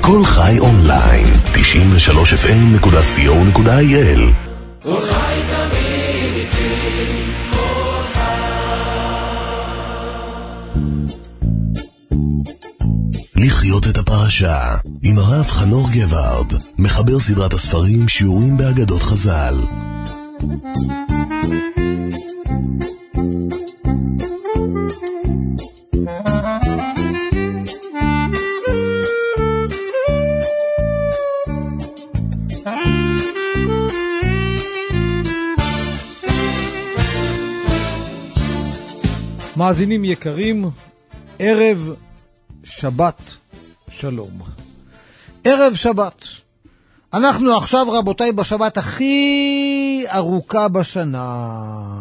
כל חי אונליין, 93fm.co.il. כל חי תמיד איתי, כל חי. לחיות את הפרשה עם הרב חנוך גבארד, מחבר סדרת הספרים שיעורים באגדות חז"ל. מאזינים יקרים, ערב שבת שלום. ערב שבת. אנחנו עכשיו רבותיי בשבת הכי ארוכה בשנה.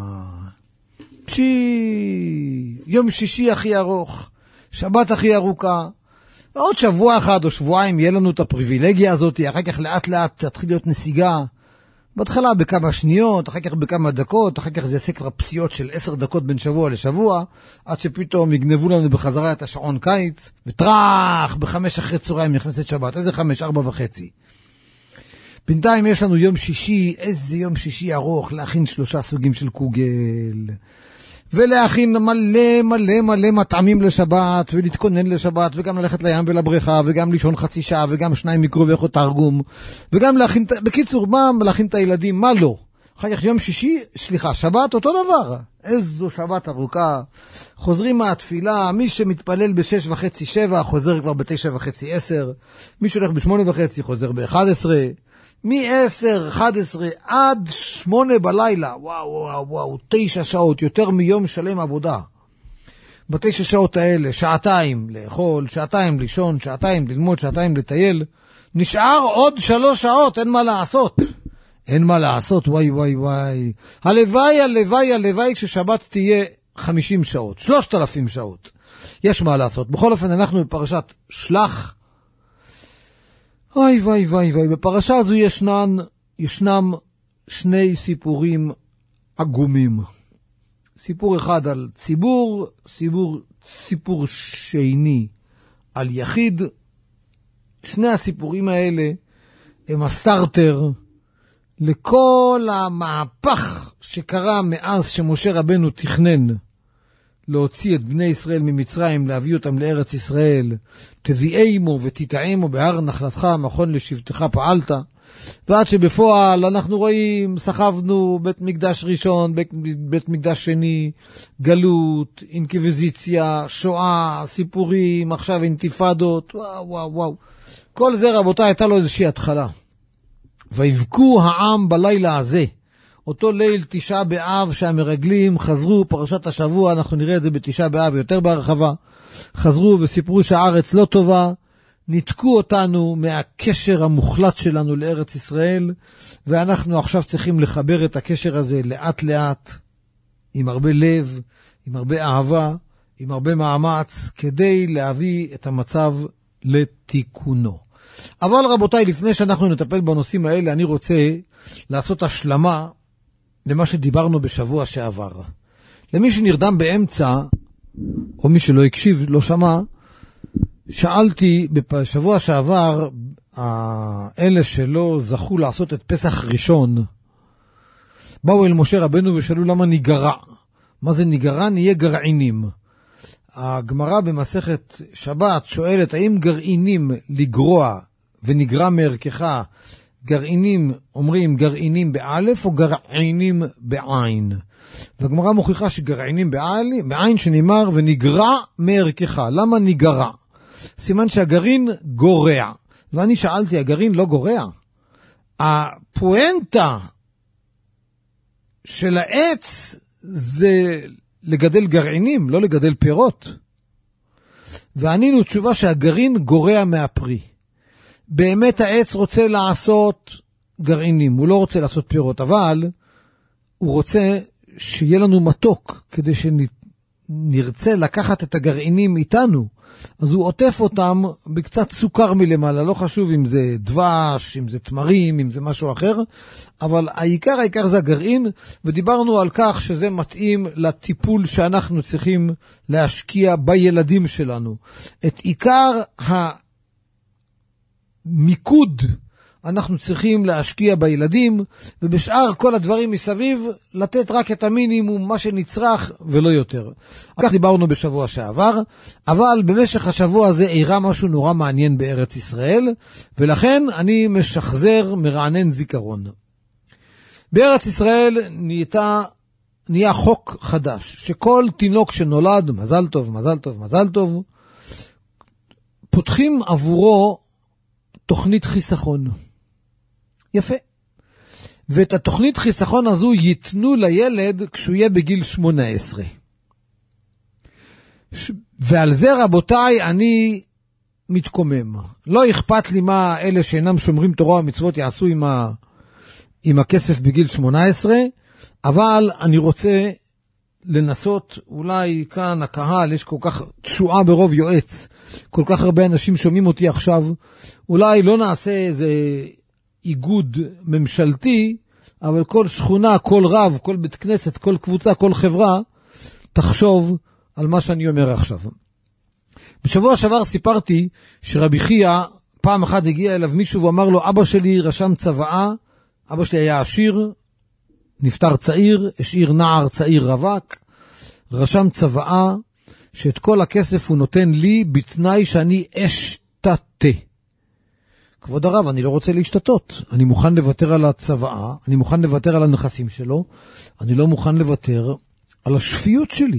יום שישי הכי ארוך, שבת הכי ארוכה. עוד שבוע אחד או שבועיים יהיה לנו את הפריבילגיה הזאת, אחר כך לאט לאט תתחיל להיות נסיגה. בהתחלה בכמה שניות, אחר כך בכמה דקות, אחר כך זה יעשה כבר פסיעות של 10 דקות בין שבוע לשבוע, עד שפתאום יגנבו לנו בחזרה את השעון קיץ, וטרח, 5 אחרי צהריים נכנסת שבת. איזה 5? 4:30. בינתיים יש לנו יום שישי, איזה יום שישי ארוך, להכין 3 סוגים של קוגל, ולהכין מלא מלא מלא מטעמים לשבת, ולהתכונן לשבת, וגם ללכת לים ולבריכה, וגם לישון חצי שעה, וגם 2 מיקרו ואיכות תרגום, וגם להכין, בקיצור, מה להכין את הילדים, מה לא. אחר כך יום שישי, שבת אותו דבר. איזו שבת ארוכה. חוזרים מהתפילה, מי שמתפלל ב6:30, 7, חוזר כבר ב9:30, 10. מי שהולך ב8:30, חוזר ב11. מ-10, 11 עד 8 בלילה, וואו, 9 שעות, יותר מיום שלם עבודה. ב9 שעות האלה, 2 שעתיים לאכול, 2 שעתיים לישון, 2 שעתיים ללמוד, 2 שעתיים לטייל, נשאר עוד 3 שעות, אין מה לעשות. אין מה לעשות, וואי. הלוואי ששבת תהיה 50 שעות, 3,000 שעות. יש מה לעשות. בכל אופן, אנחנו בפרשת שלח. וואי, בפרשה הזו ישנם 2 סיפורים עגומים. סיפור אחד על ציבור, סיפור שני על יחיד. 2 הסיפורים האלה הם הסטארטר לכל המהפך שקרה מאז שמשה רבנו תכנן להוציא את בני ישראל ממצרים, להביא אותם לארץ ישראל. תביאימו ותטעמו בהר נחלתך, מכון לשבטך פעלת. ועד שבפועל אנחנו רואים, סחבנו בית מקדש ראשון, בית מקדש שני, גלות, אינקוויזיציה, שואה, סיפורים, עכשיו אינתיפאדות, וואו. כל זה רבותיי הייתה לו איזושהי התחלה. ויבכו העם בלילה הזה. אותו ליל 9 באב שהמרגלים חזרו, פרשת השבוע, אנחנו נראה את זה ב9 באב יותר בהרחבה, חזרו וסיפרו שהארץ לא טובה, ניתקו אותנו מהקשר המוחלט שלנו לארץ ישראל, ואנחנו עכשיו צריכים לחבר את הקשר הזה לאט לאט, עם הרבה לב, עם הרבה אהבה, עם הרבה מאמץ, כדי להביא את המצב לתיקונו. אבל רבותיי, לפני שאנחנו נטפל בנושאים האלה, אני רוצה לעשות השלמה למה שדיברנו בשבוע שעבר. למי שנרדם באמצע, או מי שלא הקשיב, לא שמע, שאלתי בשבוע שעבר, אלה שלא זכו לעשות את פסח ראשון, באו אל משה רבנו ושאלו למה ניגרע. מה זה ניגרע? נהיה גרעינים. הגמרא במסכת שבת שואלת, האם גרעינים לגרוע ונגרע מערכך, גרעינים, אומרים גרעינים באלף או גרעינים בעין. והגמרא מוכיחה שגרעינים בעין שנאמר ונגרע מערכך. למה נגרע? סימן שהגרעין גורע. ואני שאלתי, הגרעין לא גורע? הפואנטה של העץ זה לגדל גרעינים, לא לגדל פירות. וענינו תשובה שהגרעין גורע מהפרי. באמת העץ רוצה לעשות גרעינים, הוא לא רוצה לעשות פירות, אבל הוא רוצה שיהיה לנו מתוק, כדי שנרצה לקחת את הגרעינים איתנו. אז הוא עוטף אותם בקצת סוכר מלמעלה, לא חשוב אם זה דבש, אם זה תמרים, אם זה משהו אחר, אבל העיקר זה הגרעין, ודיברנו על כך שזה מתאים לטיפול שאנחנו צריכים להשקיע בילדים שלנו. את עיקר מיקוד אנחנו צריכים להשקיע בילדים, ובשאר כל הדברים מסביב לתת רק את המינימום, מה שנצרך ולא יותר. כך דיברנו בשבוע שעבר, אבל במשך השבוע הזה אירע משהו נורא מעניין בארץ ישראל, ולכן אני משחזר מרענן זיכרון. בארץ ישראל נהיה חוק חדש, שכל תינוק שנולד, מזל טוב, מזל טוב, מזל טוב, פותחים עבורו תוכנית חיסכון. יפה. ואת התוכנית חיסכון הזו ייתנו לילד כשהוא יהיה בגיל 18. ועל זה רבותיי אני מתקומם. לא אכפת לי מה אלה שאינם שומרים תורה ומצוות יעשו עם הכסף בגיל 18, אבל אני רוצה לנסות, אולי כאן הקהל, יש כל כך תשועה ברוב יועץ, כל כך הרבה אנשים שומעים אותי עכשיו, אולי לא נעשה איזה איגוד ממשלתי, אבל כל שכונה, כל רב, כל בית כנסת, כל קבוצה, כל חברה, תחשוב על מה שאני אומר עכשיו. בשבוע שעבר סיפרתי שרבי חייא, פעם אחת הגיע אליו מישהו ואמר לו, אבא שלי רשם צוואה, אבא שלי היה עשיר, נפטר צעיר, השאיר נער צעיר רווק, רשם צוואה שאת כל הכסף הוא נותן לי בתנאי שאני אשתתה. כבוד הרב, אני לא רוצה להשתתות. אני מוכן לוותר על הצוואה, אני מוכן לוותר על הנכסים שלו, אני לא מוכן לוותר על השפיות שלי.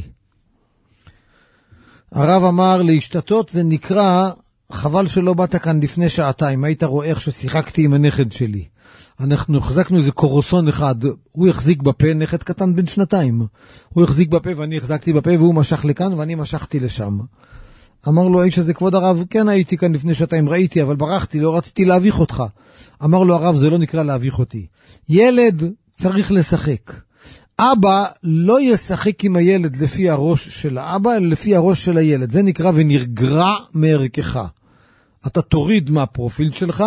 הרב אמר, להשתתות זה נקרא, חבל שלא באת כאן לפני שעתיים, היית רואה איך ששיחקתי עם הנכד שלי. אנחנו החזקנו איזה קורוסון אחד, הוא החזיק בפה, נכד קטן בן 2. הוא החזיק בפה ואני החזקתי בפה, והוא משך לכאן ואני משכתי לשם. אמר לו האיש הזה, כבוד הרב, כן הייתי כאן לפני שעתיים, ראיתי, אבל ברחתי, לא רציתי להביך אותך. אמר לו הרב, זה לא נקרא להביך אותי. ילד צריך לשחק. אבא לא ישחק עם הילד לפי הראש של האבא, אלא לפי הראש של הילד. זה נקרא ונרגרע מערכך. אתה תוריד מהפרופיל שלך,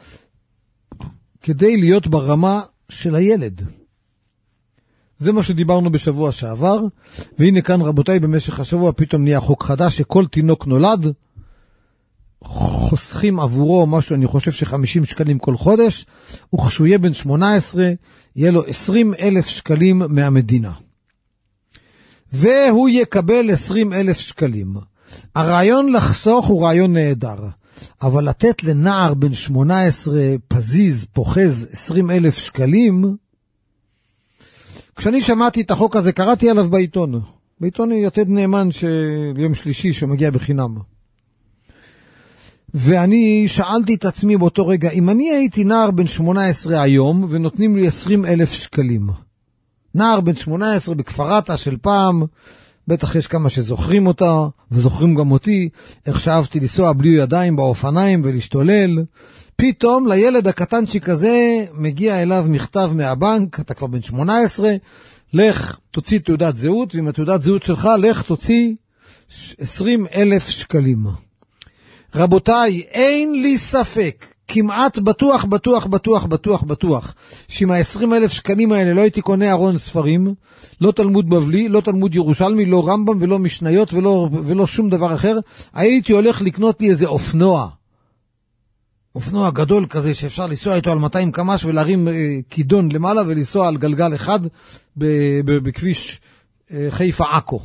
כדי להיות ברמה של הילד. זה מה שדיברנו בשבוע שעבר, והנה כאן רבותיי במשך השבוע פתאום נהיה חוק חדש שכל תינוק נולד, חוסכים עבורו משהו, אני חושב ש50 שקלים כל חודש, וכשהוא יהיה בן 18, יהיה לו 20,000 שקלים מהמדינה. והוא יקבל 20,000 שקלים. הרעיון לחסוך הוא רעיון נהדר, אבל לתת לנער בן 18 פזיז, פוחז 20,000 שקלים, כשאני שמעתי את החוק הזה, קראתי עליו בעיתון. בעיתון יתד נאמן ליום שלישי שמגיע בחינם. ואני שאלתי את עצמי באותו רגע, אם אני הייתי נער בן 18 היום, ונותנים לי 20,000 שקלים. נער בן 18 בכפרתה של פעם, בטח יש כמה שזוכרים אותה, וזוכרים גם אותי, איך שאהבתי לנסוע בלי ידיים באופניים ולהשתולל. פתאום לילד הקטנצ'יק הזה מגיע אליו מכתב מהבנק, אתה כבר בן 18, לך תוציא תעודת זהות, ועם התעודת זהות שלך לך תוציא 20,000 שקלים. רבותיי, אין לי ספק, כמעט בטוח, שעם ה-20,000 שקלים האלה לא הייתי קונה ארון ספרים, לא תלמוד בבלי, לא תלמוד ירושלמי, לא רמב"ם ולא משניות ולא שום דבר אחר, הייתי הולך לקנות לי איזה אופנוע גדול כזה שאפשר לנסוע איתו על 200 קמ"ש ולהרים כידון למעלה ולנסוע על גלגל אחד בכביש חיפה עכו.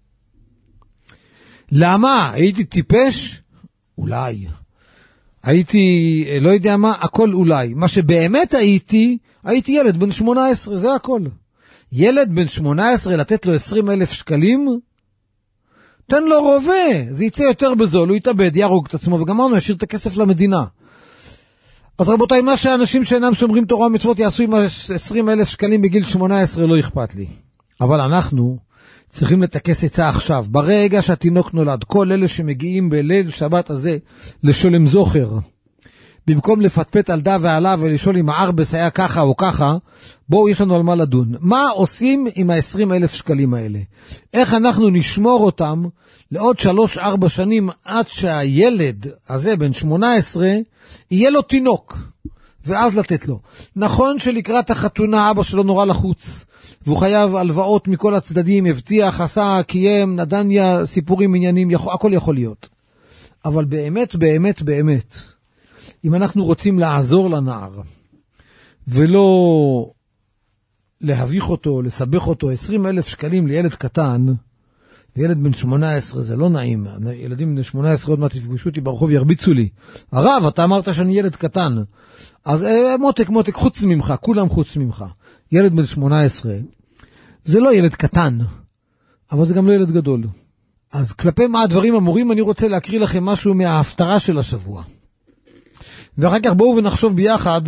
למה? הייתי טיפש? אולי. הייתי, לא יודע מה, הכל אולי. מה שבאמת הייתי ילד בן 18, זה הכל. ילד בן 18 לתת לו 20,000 שקלים, תן לו רובה, זה יצא יותר בזול, הוא יתאבד, ירוג את עצמו, וגמרנו, ישאיר את הכסף למדינה. אז רבותיי, מה שאנשים שאינם שומרים תורה ומצוות יעשו עם 20,000 שקלים בגיל 18 לא אכפת לי. אבל אנחנו צריכים לטכס עצה עכשיו, ברגע שהתינוק נולד, כל אלה שמגיעים בליל שבת הזה לשולם זוכר, במקום לפטפט על דה ועלה ולשאול אם הערבס היה ככה או ככה, בואו יש לנו על מה לדון. מה עושים עם ה-20,000 שקלים האלה? איך אנחנו נשמור אותם לעוד 3-4 שנים עד שהילד הזה בן 18 יהיה לו תינוק, ואז לתת לו. נכון שלקראת החתונה אבא שלו נורא לחוץ, והוא חייב הלוואות מכל הצדדים, הבטיח, עשה, קיים, נדניה, סיפורים, עניינים, הכל יכול להיות. אבל באמת, אם אנחנו רוצים לעזור לנער, ולא להביך אותו, לסבך אותו, 20,000 שקלים לילד קטן, וילד בן 18, זה לא נעים. ילדים בן 18 עוד מעט תפגשו אותי ברחוב, ירביצו לי. הרב, אתה אמרת שאני ילד קטן. אז מותק, חוץ ממך, כולם חוץ ממך. ילד בן 18, זה לא ילד קטן, אבל זה גם לא ילד גדול. אז כלפי מה הדברים אמורים, אני רוצה להקריא לכם משהו מההפטרה של השבוע. ואחר כך בואו ונחשוב ביחד,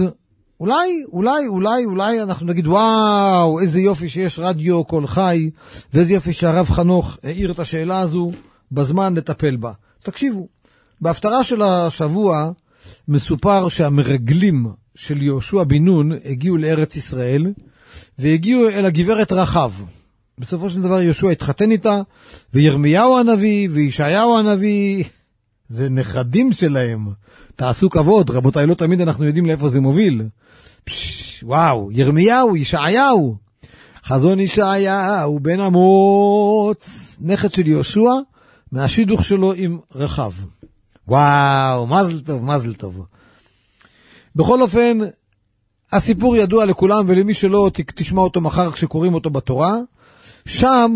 אולי אנחנו נגיד, וואו, איזה יופי שיש רדיו קול חי, ואיזה יופי שהרב חנוך העיר את השאלה הזו בזמן לטפל בה. תקשיבו, בהפטרה של השבוע מסופר שהמרגלים של יהושע בן נון הגיעו לארץ ישראל, והגיעו אל הגברת רחב. בסופו של דבר יהושע התחתן איתה, וירמיהו הנביא, וישעיהו הנביא, זה נכדים שלהם. תעשו כבוד, רבותיי, לא תמיד אנחנו יודעים לאיפה זה מוביל. וואו, ירמיהו, ישעיהו, חזון ישעיהו, בן אמוץ, נכד של יהושע, מהשידוך שלו עם רחב. וואו, מזל טוב. בכל אופן, הסיפור ידוע לכולם, ולמי שלא תשמע אותו מחר כשקוראים אותו בתורה. שם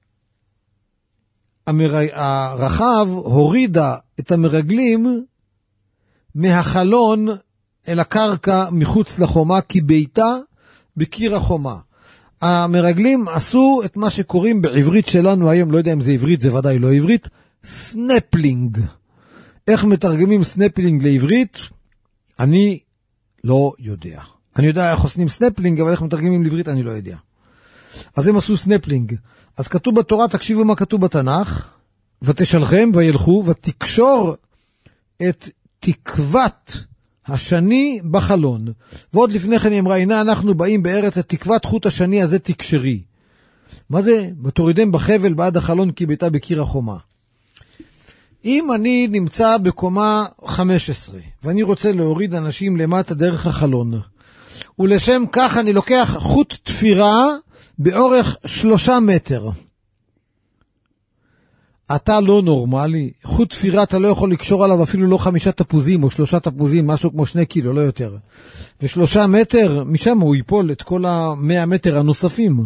הרחב הורידה את המרגלים מהחלון אל הקרקע מחוץ לחומה, כי ביתה בקיר החומה. המרגלים עשו את מה שקוראים בעברית שלנו היום, לא יודע אם זה עברית, זה ודאי לא עברית, סנפלינג. איך מתרגמים סנפלינג לעברית? אני לא יודע. אני יודע איך עושים סנפלינג, אבל איך מתרגמים לעברית אני לא יודע. אז הם עשו סנפלינג. אז כתוב בתורה, תקשיבו מה כתוב בתנ"ך, ותשלחם וילכו ותקשור את תקוות השני בחלון. ועוד לפני כן היא אמרה, הנה אנחנו באים בארץ התקוות חוט השני הזה תקשרי. מה זה? ותורידם בחבל בעד החלון כי ביתה בקיר החומה. אם אני נמצא בקומה 15 ואני רוצה להוריד אנשים למטה דרך החלון, ולשם כך אני לוקח חוט תפירה באורך 3 מטר. אתה לא נורמלי, חוט תפירה אתה לא יכול לקשור עליו אפילו לא 5 תפוזים או 3 תפוזים, משהו כמו 2 קילו, לא יותר. ו3 מטר, משם הוא ייפול את כל 100 מטר הנוספים.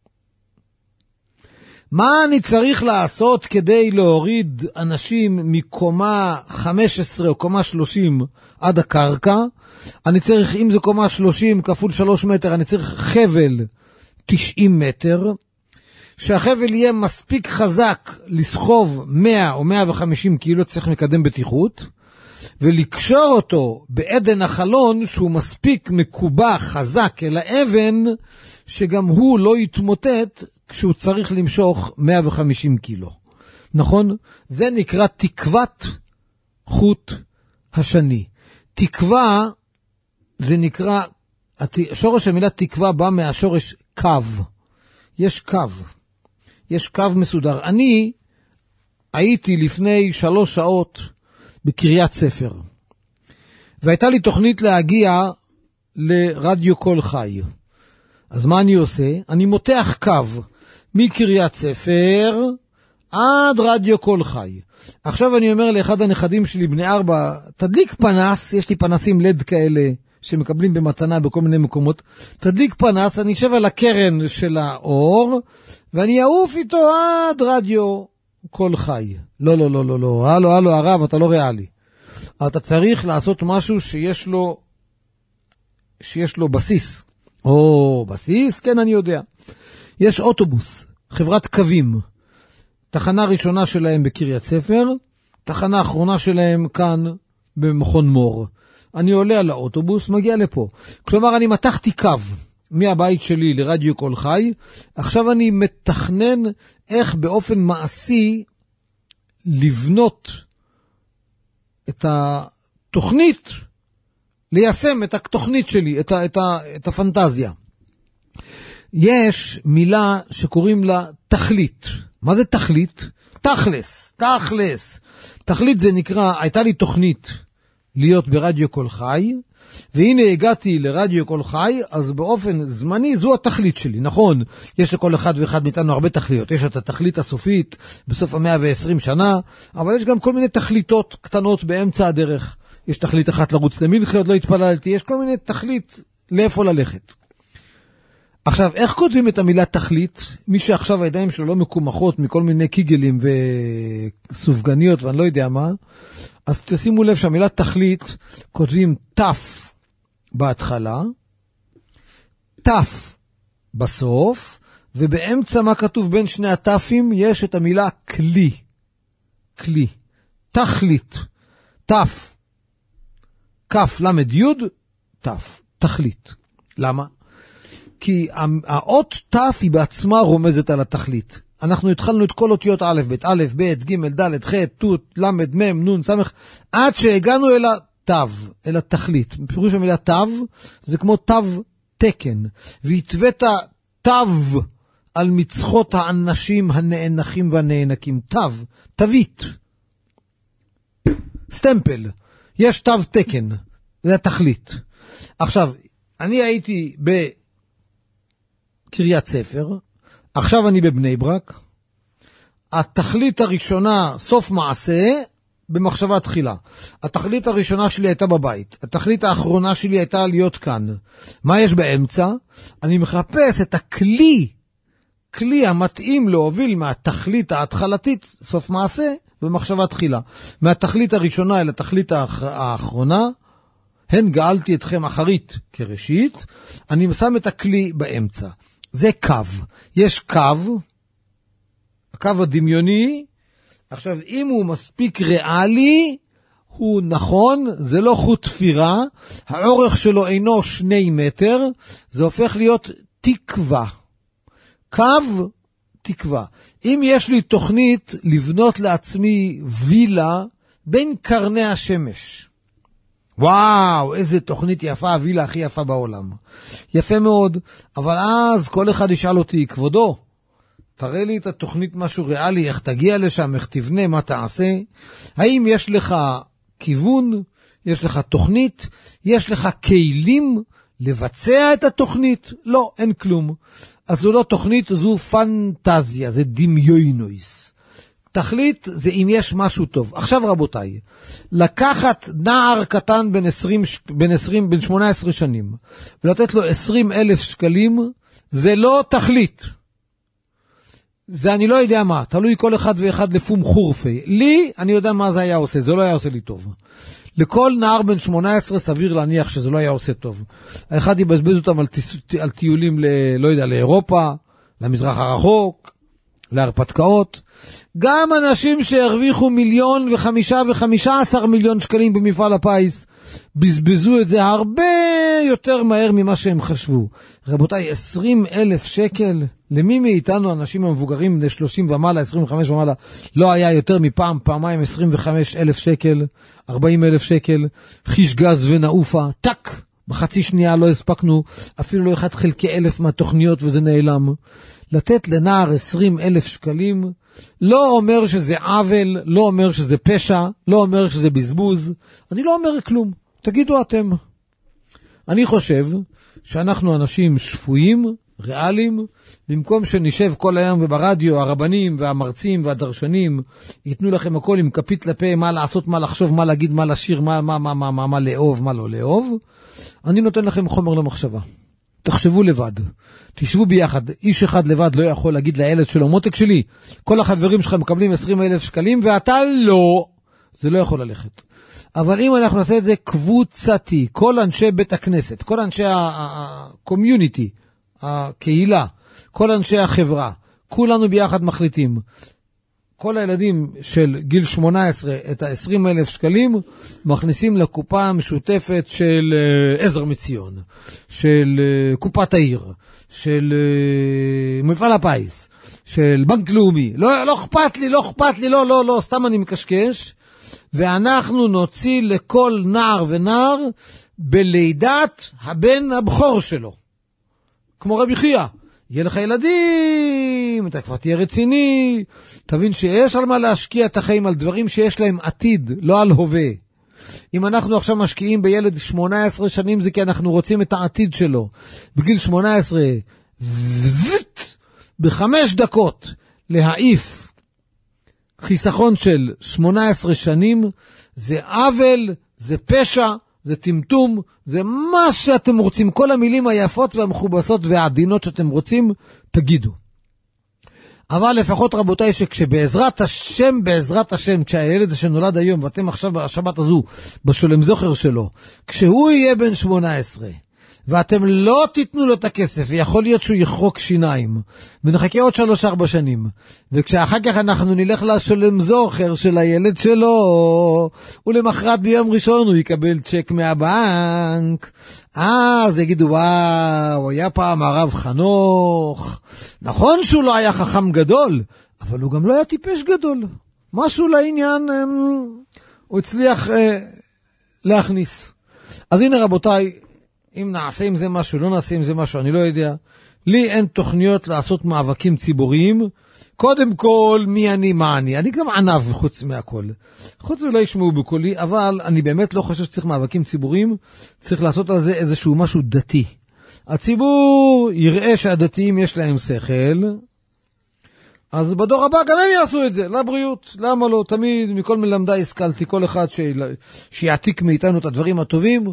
מה אני צריך לעשות כדי להוריד אנשים מקומה 15 או קומה 30 עד הקרקע? אני צריך, אם זה קומה 30 כפול 3 מטר, אני צריך חבל 90 מטר, שהחבל יהיה מספיק חזק לסחוב 100 או 150 קילו, צריך מקדם בטיחות, ולקשור אותו בעדן החלון שהוא מספיק מקובע חזק אל האבן, שגם הוא לא יתמוטט כשהוא צריך למשוך 150 קילו. נכון? זה נקרא תקוות חוט השני. תקווה, זה נקרא, שורש המילה תקווה בא מהשורש קו. יש קו. יש קו מסודר. אני הייתי לפני 3 שעות בקריית ספר, והייתה לי תוכנית להגיע לרדיו קול חי. אז מה אני עושה? אני מותח קו מקריית ספר עד רדיו קול חי. עכשיו אני אומר לאחד הנכדים שלי, בני 4, תדליק פנס, יש לי פנסים לד כאלה שמקבלים במתנה בכל מיני מקומות, תדליק פנס, אני אשב על הקרן של האור, ואני אעוף איתו עד רדיו קול חי. לא, לא, לא, לא, לא, הלו, הרב, אתה לא ריאלי. אתה צריך לעשות משהו שיש לו בסיס. או, בסיס? כן, אני יודע. יש אוטובוס, חברת קווים. תחנה ראשונה שלהם בקריית ספר, תחנה אחרונה שלהם כאן במכון מור. אני עולה על האוטובוס, מגיע לפה. כלומר, אני מתחתי קו מהבית שלי לרדיו קול חי. עכשיו אני מתכנן איך באופן מעשי לבנות את התוכנית, ליישם את התוכנית שלי, את הפנטזיה. יש מילה שקוראים לה תכלית. מה זה תכלית? תכלס. תכלית זה נקרא, הייתה לי תוכנית להיות ברדיו קול חי, והנה הגעתי לרדיו קול חי, אז באופן זמני זו התכלית שלי. נכון, יש לכל אחד ואחד מאיתנו הרבה תכליות. יש את התכלית הסופית בסוף 120 שנה, אבל יש גם כל מיני תכליתות קטנות באמצע הדרך. יש תכלית אחת לרוץ למלכה, עוד לא התפללתי, יש כל מיני תכלית לאיפה ללכת. עכשיו, איך כותבים את המילה תכלית? מי שעכשיו הידיים שלו לא מקומחות מכל מיני קיגלים וסופגניות ואני לא יודע מה, אז תשימו לב שהמילה תכלית כותבים תף בהתחלה, תף בסוף, ובאמצע מה כתוב בין שני התפים? יש את המילה כלי. כלי. תכלית. תף. כף למד יוד, תף. תכלית. למה? כי האות תף היא בעצמה רומזת על התכלית. אנחנו התחלנו את כל אותיות א', ב', א', ב', ג', ד', ח', ת', ל', מ', נ', ס', עד שהגענו אל התו, אל התכלית. בפירוש המילה תו, זה כמו תו תקן. והתווית תו על מצחות האנשים הנאנחים והנאנקים. תו, תווית. סטמפל. יש תו תקן. זה התכלית. עכשיו, אני הייתי בקריית ספר, עכשיו אני בבני ברק. התכלית הראשונה, סוף מעשה, במחשבה תחילה. התכלית הראשונה שלי הייתה בבית. התכלית האחרונה שלי הייתה להיות כאן. מה יש באמצע? אני מחפש את הכלי, כלי המתאים להוביל מהתכלית ההתחלתית, סוף מעשה, במחשבה תחילה. מהתכלית הראשונה אל התכלית האחרונה, הן גאלתי אתכם אחרית כראשית, אני שם את הכלי באמצע. זה קו. יש קו, הקו הדמיוני, עכשיו אם הוא מספיק ריאלי, הוא נכון, זה לא חוט תפירה, האורך שלו אינו 2 מטר, זה הופך להיות תקווה. קו, תקווה. אם יש לי תוכנית לבנות לעצמי וילה בין קרני השמש, וואו, איזה תוכנית יפה, הווילה הכי יפה בעולם. יפה מאוד, אבל אז כל אחד ישאל אותי, כבודו, תראה לי את התוכנית משהו ריאלי, איך תגיע לשם, איך תבנה, מה תעשה? האם יש לך כיוון, יש לך תוכנית, יש לך כלים לבצע את התוכנית? לא, אין כלום. אז זו לא תוכנית, זו פנטזיה, זה דמיונויס. תכלית זה אם יש משהו טוב. עכשיו רבותיי, לקחת נער קטן בן 18 שנים, ולתת לו 20,000 שקלים, זה לא תכלית. זה אני לא יודע מה, תלוי כל אחד ואחד לפום חורפי. לי, אני יודע מה זה היה עושה, זה לא היה עושה לי טוב. לכל נער בן 18 סביר להניח שזה לא היה עושה טוב. האחד יבזבז אותם על טיולים לא יודע, לאירופה, למזרח הרחוק, להרפתקאות. גם אנשים שהרוויחו 1,515 מיליון שקלים במפעל הפיס, בזבזו את זה הרבה יותר מהר ממה שהם חשבו. רבותיי, 20,000 שקל, למי מאיתנו אנשים המבוגרים בני 30 ומעלה, 25 ומעלה, לא היה יותר מפעם, פעמיים 25,000 שקל, 40,000 שקל, חיש גז ונעופה, טק, בחצי שנייה לא הספקנו, אפילו לא 1/1000 מהתוכניות וזה נעלם. לתת לנער 20,000 שקלים, לא אומר שזה עוול, לא אומר שזה פשע, לא אומר שזה בזבוז, אני לא אומר כלום, תגידו אתם. אני חושב שאנחנו אנשים שפויים, ריאליים, במקום שנשב כל היום וברדיו, הרבנים והמרצים והדרשנים ייתנו לכם הכל עם כפית לפה, מה לעשות, מה לחשוב, מה להגיד, מה לשיר, מה לאהוב, מה לא לאהוב, אני נותן לכם חומר למחשבה. תחשבו לבד, תשבו ביחד, איש אחד לבד לא יכול להגיד לילד שלו, מותק שלי, כל החברים שלך מקבלים 20,000 שקלים ואתה לא, זה לא יכול ללכת. אבל אם אנחנו נעשה את זה קבוצתי, כל אנשי בית הכנסת, כל אנשי הקומיוניטי, הקהילה, כל אנשי החברה, כולנו ביחד מחליטים, כל הילדים של גיל 18 את ה-20,000 שקלים מכניסים לקופה המשותפת של עזר מציון, של קופת העיר, של מפעל הפיס, של בנק לאומי. לא אכפת לי, לא, סתם אני מקשקש. ואנחנו נוציא לכל נער ונער בלידת הבן הבכור שלו. כמו רבי חייא. יהיה לך ילדים, אתה כבר תהיה רציני, תבין שיש על מה להשקיע את החיים, על דברים שיש להם עתיד, לא על הווה. אם אנחנו עכשיו משקיעים בילד 18 שנים, זה כי אנחנו רוצים את העתיד שלו. בגיל 18, ב5 דקות, להעיף חיסכון של 18 שנים, זה עוול, זה פשע, זה טמטום, זה מה שאתם רוצים, כל המילים היפות והמכובסות והעדינות שאתם רוצים, תגידו. אבל לפחות רבותיי, שכשבעזרת השם, כשהילד שנולד היום, ואתם עכשיו בשבת הזו, בשולם זוכר שלו, כשהוא יהיה בן 18, ואתם לא תיתנו לו את הכסף, ויכול להיות שהוא יחרוק שיניים, ונחכה עוד 3-4 שנים, וכשאחר כך אנחנו נלך לשולם זוכר של הילד שלו, ולמחרת ביום ראשון הוא יקבל צ'ק מהבנק, אז יגידו, וואו, היה פעם הרב חנוך, נכון שהוא לא היה חכם גדול, אבל הוא גם לא היה טיפש גדול, משהו לעניין הוא הצליח להכניס. אז הנה רבותיי, אם נעשה עם זה משהו, לא נעשה עם זה משהו, אני לא יודע. לי אין תוכניות לעשות מאבקים ציבוריים. קודם כל, מי אני, מה אני. אני גם ענב חוץ מהכל. חוץ ולא ישמעו בקולי, אבל אני באמת לא חושב שצריך מאבקים ציבוריים. צריך לעשות על זה איזשהו משהו דתי. הציבור יראה שהדתיים יש להם שכל, אז בדור הבא גם הם יעשו את זה, לבריאות. למה לא? תמיד מכל מלמדי השכלתי, כל אחד שיעתיק מאיתנו את הדברים הטובים,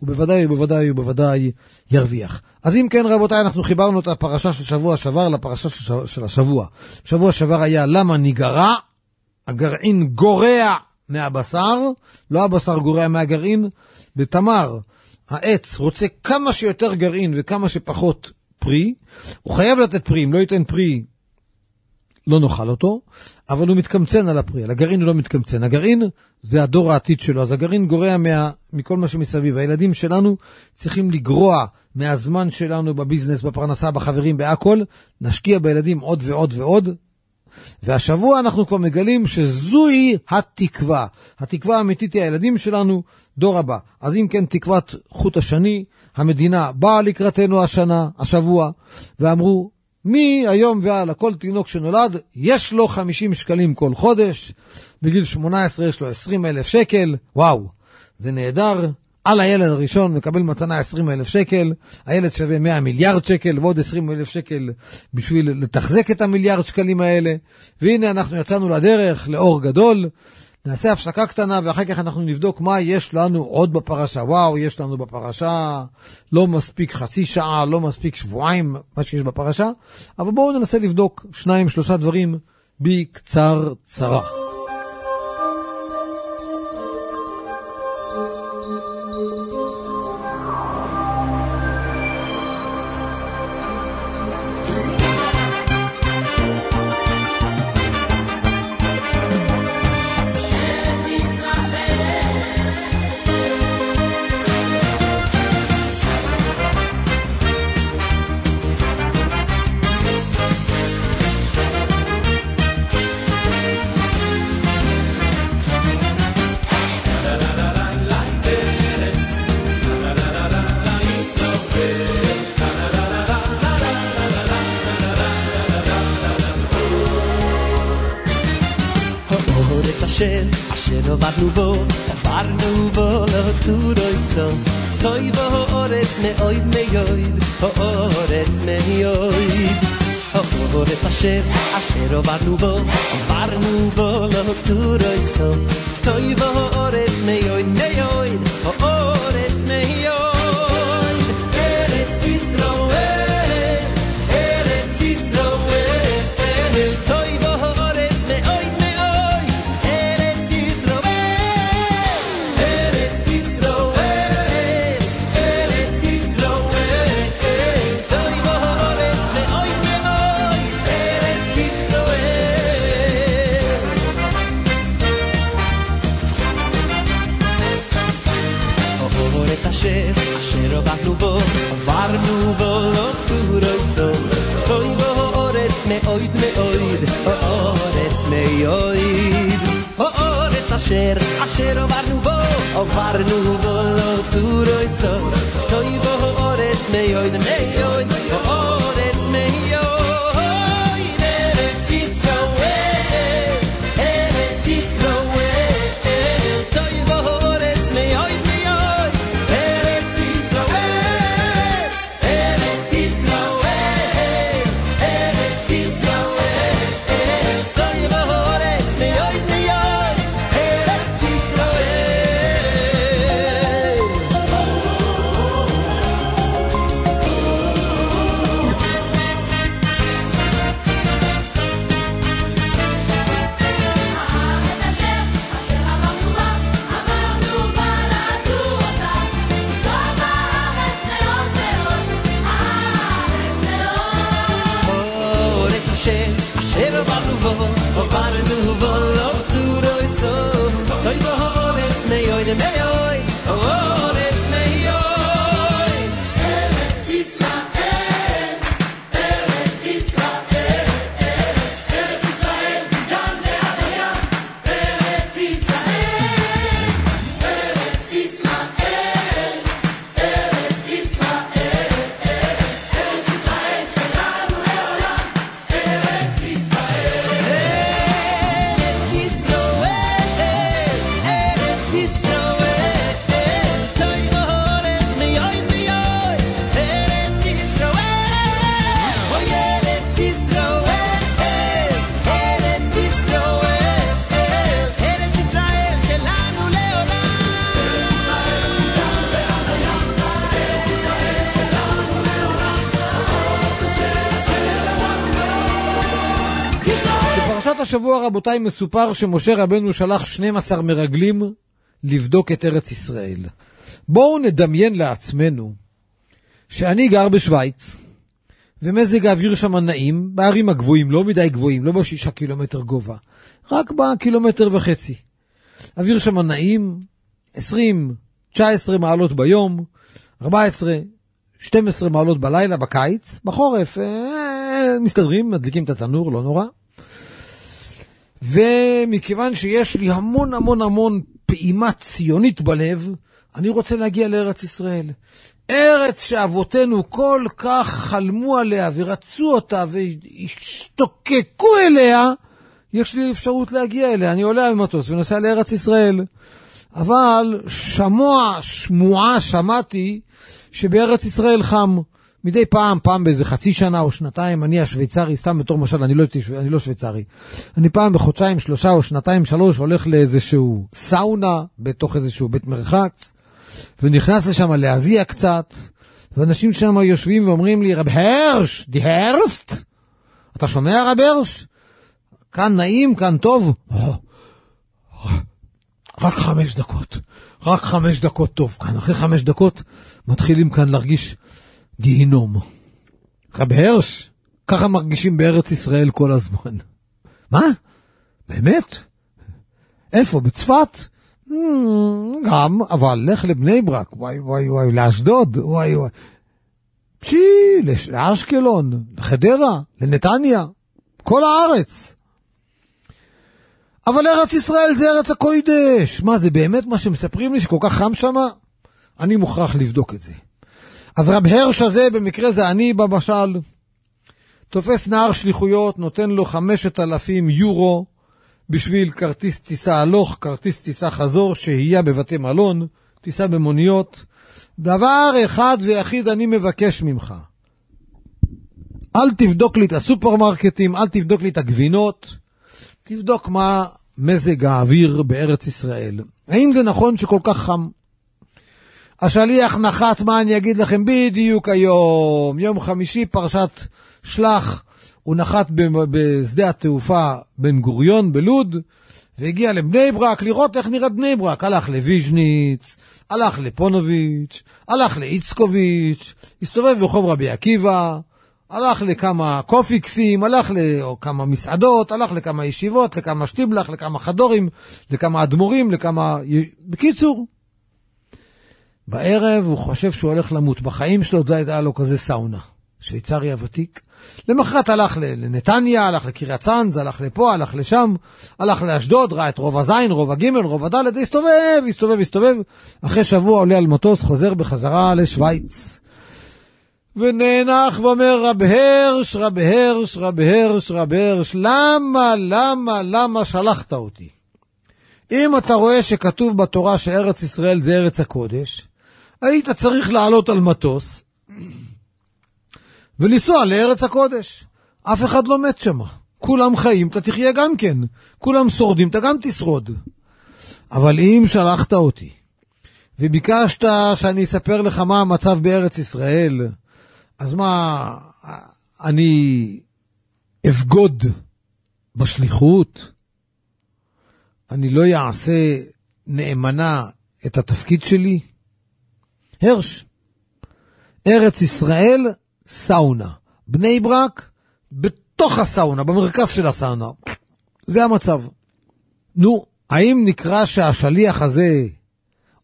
ובוודאי ירוויח. אז אם כן רבותיי, אנחנו חיברנו את הפרשה של שבוע שעבר לפרשה של השבוע. שבוע שעבר היה למה ניגרע, הגרעין גורע מהבשר, לא הבשר גורע מהגרעין. בתמר, העץ רוצה כמה שיותר גרעין וכמה שפחות פרי, הוא חייב לתת פרי, אם לא ייתן פרי, לא נאכל אותו, אבל הוא מתקמצן על הפרי, על הגרעין הוא לא מתקמצן. הגרעין זה הדור העתיד שלו, אז הגרעין גורע מכל מה שמסביב. הילדים שלנו צריכים לגרוע מהזמן שלנו בביזנס, בפרנסה, בחברים, בהכל, נשקיע בילדים עוד ועוד ועוד, והשבוע אנחנו כבר מגלים שזוהי התקווה. התקווה האמיתית היא הילדים שלנו, דור הבא. אז אם כן, תקוות חוט השני, המדינה באה לקראתנו השבוע, ואמרו, היום והלאה, כל תינוק שנולד, יש לו 50 שקלים כל חודש, בגיל 18 יש לו 20,000 שקל, וואו, זה נהדר. על הילד הראשון מקבל מתנה 20,000 שקל, הילד שווה 100 מיליארד שקל, ועוד 20,000 שקל בשביל לתחזק את המיליארד שקלים האלה, והנה אנחנו יצאנו לדרך, לאור גדול. נעשה הפסקה קטנה, ואחר כך אנחנו נבדוק מה יש לנו עוד בפרשה. וואו, יש לנו בפרשה לא מספיק חצי שעה, לא מספיק שבועיים, מה שיש בפרשה, אבל בואו ננסה לבדוק 2-3 דברים בקצרה. אשר עברנו בו לא תורסו טוי בו אורץ מאויד מיויד אורץ מיויד אורץ אשר עברנו בו לא תורסו טוי בו אורץ מיויד מיויד אורץ מיויד ארץ ישראל ארץ ישראל טוי בו אורץ מיויד אשר עברנו בו לא תורסו טוי בו אורץ מאויד מאויד אורץ מאויד אורץ אשר עברנו בו לא תורסו טוי בו אורץ מאויד מאויד אורץ מאויד ארץ ישראל ארץ ישראל טוי בו אורץ מאויד meoy Oretz meoy Eretz Yisrael, Eretz Yisrael, Eretz Yisrael, מדן ועד הים, Eretz Yisrael, Eretz Yisrael, Eretz Yisrael, Eretz Yisrael שלנו לעולם, Eretz Yisrael. Eretz Yisrael, toy Oretz meoy meoy Eretz Yisrael, oy Eretz Yisrael, Eretz Yisrael, Eretz Yisrael שלנו לעולם. בפרשת השבוע רבותיי מסופר שמשה רבנו שלח 12 מרגלים לבדוק את ארץ ישראל. בואו נדמיין לעצמנו שאני גר בשוויץ ומזג האוויר שם נעים בערים הגבוהים, לא מדי גבוהים, לא ב6 קילומטר גובה, רק בקילומטר וחצי. אוויר שם נעים, 20, 19 מעלות ביום, 14, 12 מעלות בלילה בקיץ, בחורף מסתדרים, מדליקים את התנור, לא נורא. ומכיוון שיש לי המון המון המון פעימה ציונית בלב, אני רוצה להגיע לארץ ישראל. ארץ שאבותינו כל כך חלמו עליה ורצו אותה והשתוקקו אליה, יש לי אפשרות להגיע אליה. אני עולה על מטוס ונוסע לארץ ישראל. אבל שמועה שמעתי שבארץ ישראל חם. מדי פעם באיזה חצי שנה או שנתיים, אני השוויצרי, סתם בתור משל, אני לא שוויצרי. אני פעם בחודשיים, 3 או 2, 3, הולך לאיזשהו סאונה, בתוך איזשהו בית מרחץ, ונכנס לשם להזיע קצת, ואנשים שם יושבים ואומרים לי, רב הרש, די הרסט? אתה שומע רב הרש? כאן נעים, כאן טוב. רק 5 דקות. רק 5 דקות טוב כאן. אחרי 5 דקות מתחילים כאן להרגיש גיהינום. רב הרש, ככה מרגישים בארץ ישראל כל הזמן. מה? באמת? איפה? בצפת? גם, אבל לך לבני ברק, וואי, לאשדוד, וואי. לאשקלון, לחדרה, לנתניה, כל הארץ. אבל ארץ ישראל זה ארץ הקודש. מה, זה באמת מה שמספרים לי שכל כך חם שם? אני מוכרח לבדוק את זה. אז רב הרש הזה, במקרה זה אני במשל, תופס נער שליחויות, נותן לו 5,000 יורו בשביל כרטיס טיסה הלוך, כרטיס טיסה חזור, שהייה בבתי מלון, טיסה במוניות. דבר אחד ויחיד אני מבקש ממך. אל תבדוק לי את הסופרמרקטים, אל תבדוק לי את הגבינות, תבדוק מה מזג האוויר בארץ ישראל. האם זה נכון שכל כך חם? השליח נחת, מה אני אגיד לכם, בדיוק היום, יום חמישי, פרשת שלח, הוא נחת בשדה התעופה בן גוריון בלוד, והגיע לבני ברק לראות איך נראית בני ברק. הלך לויז'ניץ, הלך לפונוביץ', הלך לאיצקוביץ', הסתובב ברחוב רבי עקיבא, הלך לכמה קופיקסים, הלך לכמה מסעדות, הלך לכמה ישיבות, לכמה שטיבלח, לכמה חדורים, לכמה אדמו"רים, בקיצור, בערב הוא חושב שהוא הולך למות. בחיים שלו זה היה לו כזה סאונה, שוויצרי הוותיק. למחרת הלך לנתניה, הלך לקריית צאנז, הלך לפה, הלך לשם, הלך לאשדוד, ראה את רובע זין, רובע ג', רובע ד', הסתובב. אחרי שבוע עולה על מטוס, חוזר בחזרה לשוויץ. ונאנח ואומר, רב הרש, למה שלחת אותי? אם אתה רואה שכתוב בתורה שארץ ישראל זה ארץ הקודש, היית צריך לעלות על מטוס ולנסוע לארץ הקודש. אף אחד לא מת שם. כולם חיים, אתה תחיה גם כן. כולם שורדים, אתה גם תשרוד. אבל אם שלחת אותי וביקשת שאני אספר לך מה המצב בארץ ישראל, אז מה, אני אבגוד בשליחות? אני לא יעשה נאמנה את התפקיד שלי? הרש, ארץ ישראל סאונה, בני ברק בתוך הסאונה, במרכז של הסאונה. זה המצב. נו, האם נקרא שהשליח הזה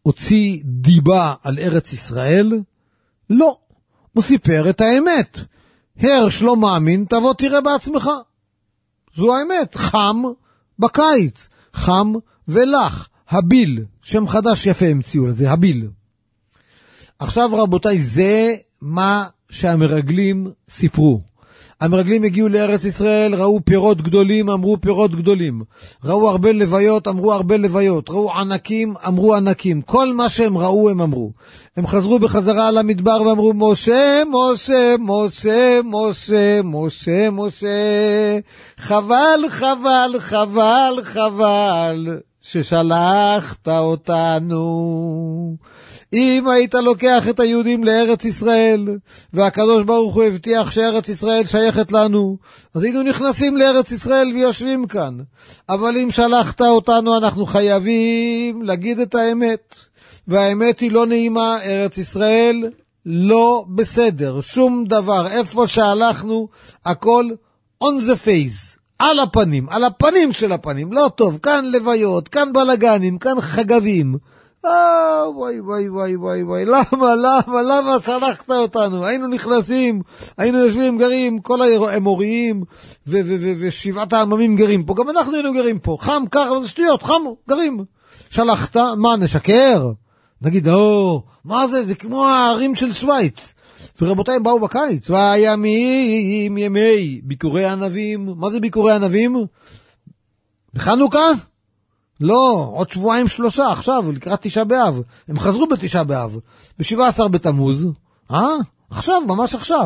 הוציא דיבה על ארץ ישראל? לא. הוא סיפר את האמת. הרש לא מאמין, תבוא תראה בעצמך. זו האמת. חם בקיץ. חם ולח. הביל. שם חדש יפה המציאו לזה, הביל. עכשיו רבותיי, זה מה שהמרגלים סיפרו. המרגלים הגיעו לארץ ישראל, ראו פירות גדולים, אמרו פירות גדולים. ראו הרבה לוויות, אמרו הרבה לוויות. ראו ענקים, אמרו ענקים. כל מה שהם ראו הם אמרו. הם חזרו בחזרה על המדבר ואמרו, משה, משה, משה, משה, משה, משה. חבל, חבל, חבל, חבל, ששלחת אותנו. אם היית לוקח את היהודים לארץ ישראל, והקדוש ברוך הוא הבטיח שארץ ישראל שייכת לנו, אז היינו נכנסים לארץ ישראל ויושבים כאן. אבל אם שלחת אותנו, אנחנו חייבים להגיד את האמת. והאמת היא לא נעימה, ארץ ישראל לא בסדר, שום דבר. איפה שהלכנו, הכל on the face. על הפנים, על הפנים של הפנים, לא טוב, כאן לוויות, כאן בלגנים, כאן חגבים. וואי וואי וואי וואי וואי, למה שלחת אותנו? היינו נכנסים, היינו יושבים, גרים, כל האמוריים ושבעת העממים גרים פה, גם אנחנו היינו גרים פה, חם, קר, זה שטויות, חם, גרים. שלחת, מה, נשקר? נגיד, מה זה? זה כמו הערים של שוויץ. ורבותיי, הם באו בקיץ, והימים ימי ביקורי הענבים. מה זה ביקורי הענבים? בחנוכה? לא, עוד שבועיים שלושה, עכשיו, לקראת תשעה באב. הם חזרו בתשעה באב, ב-17 בתמוז. עכשיו, ממש עכשיו.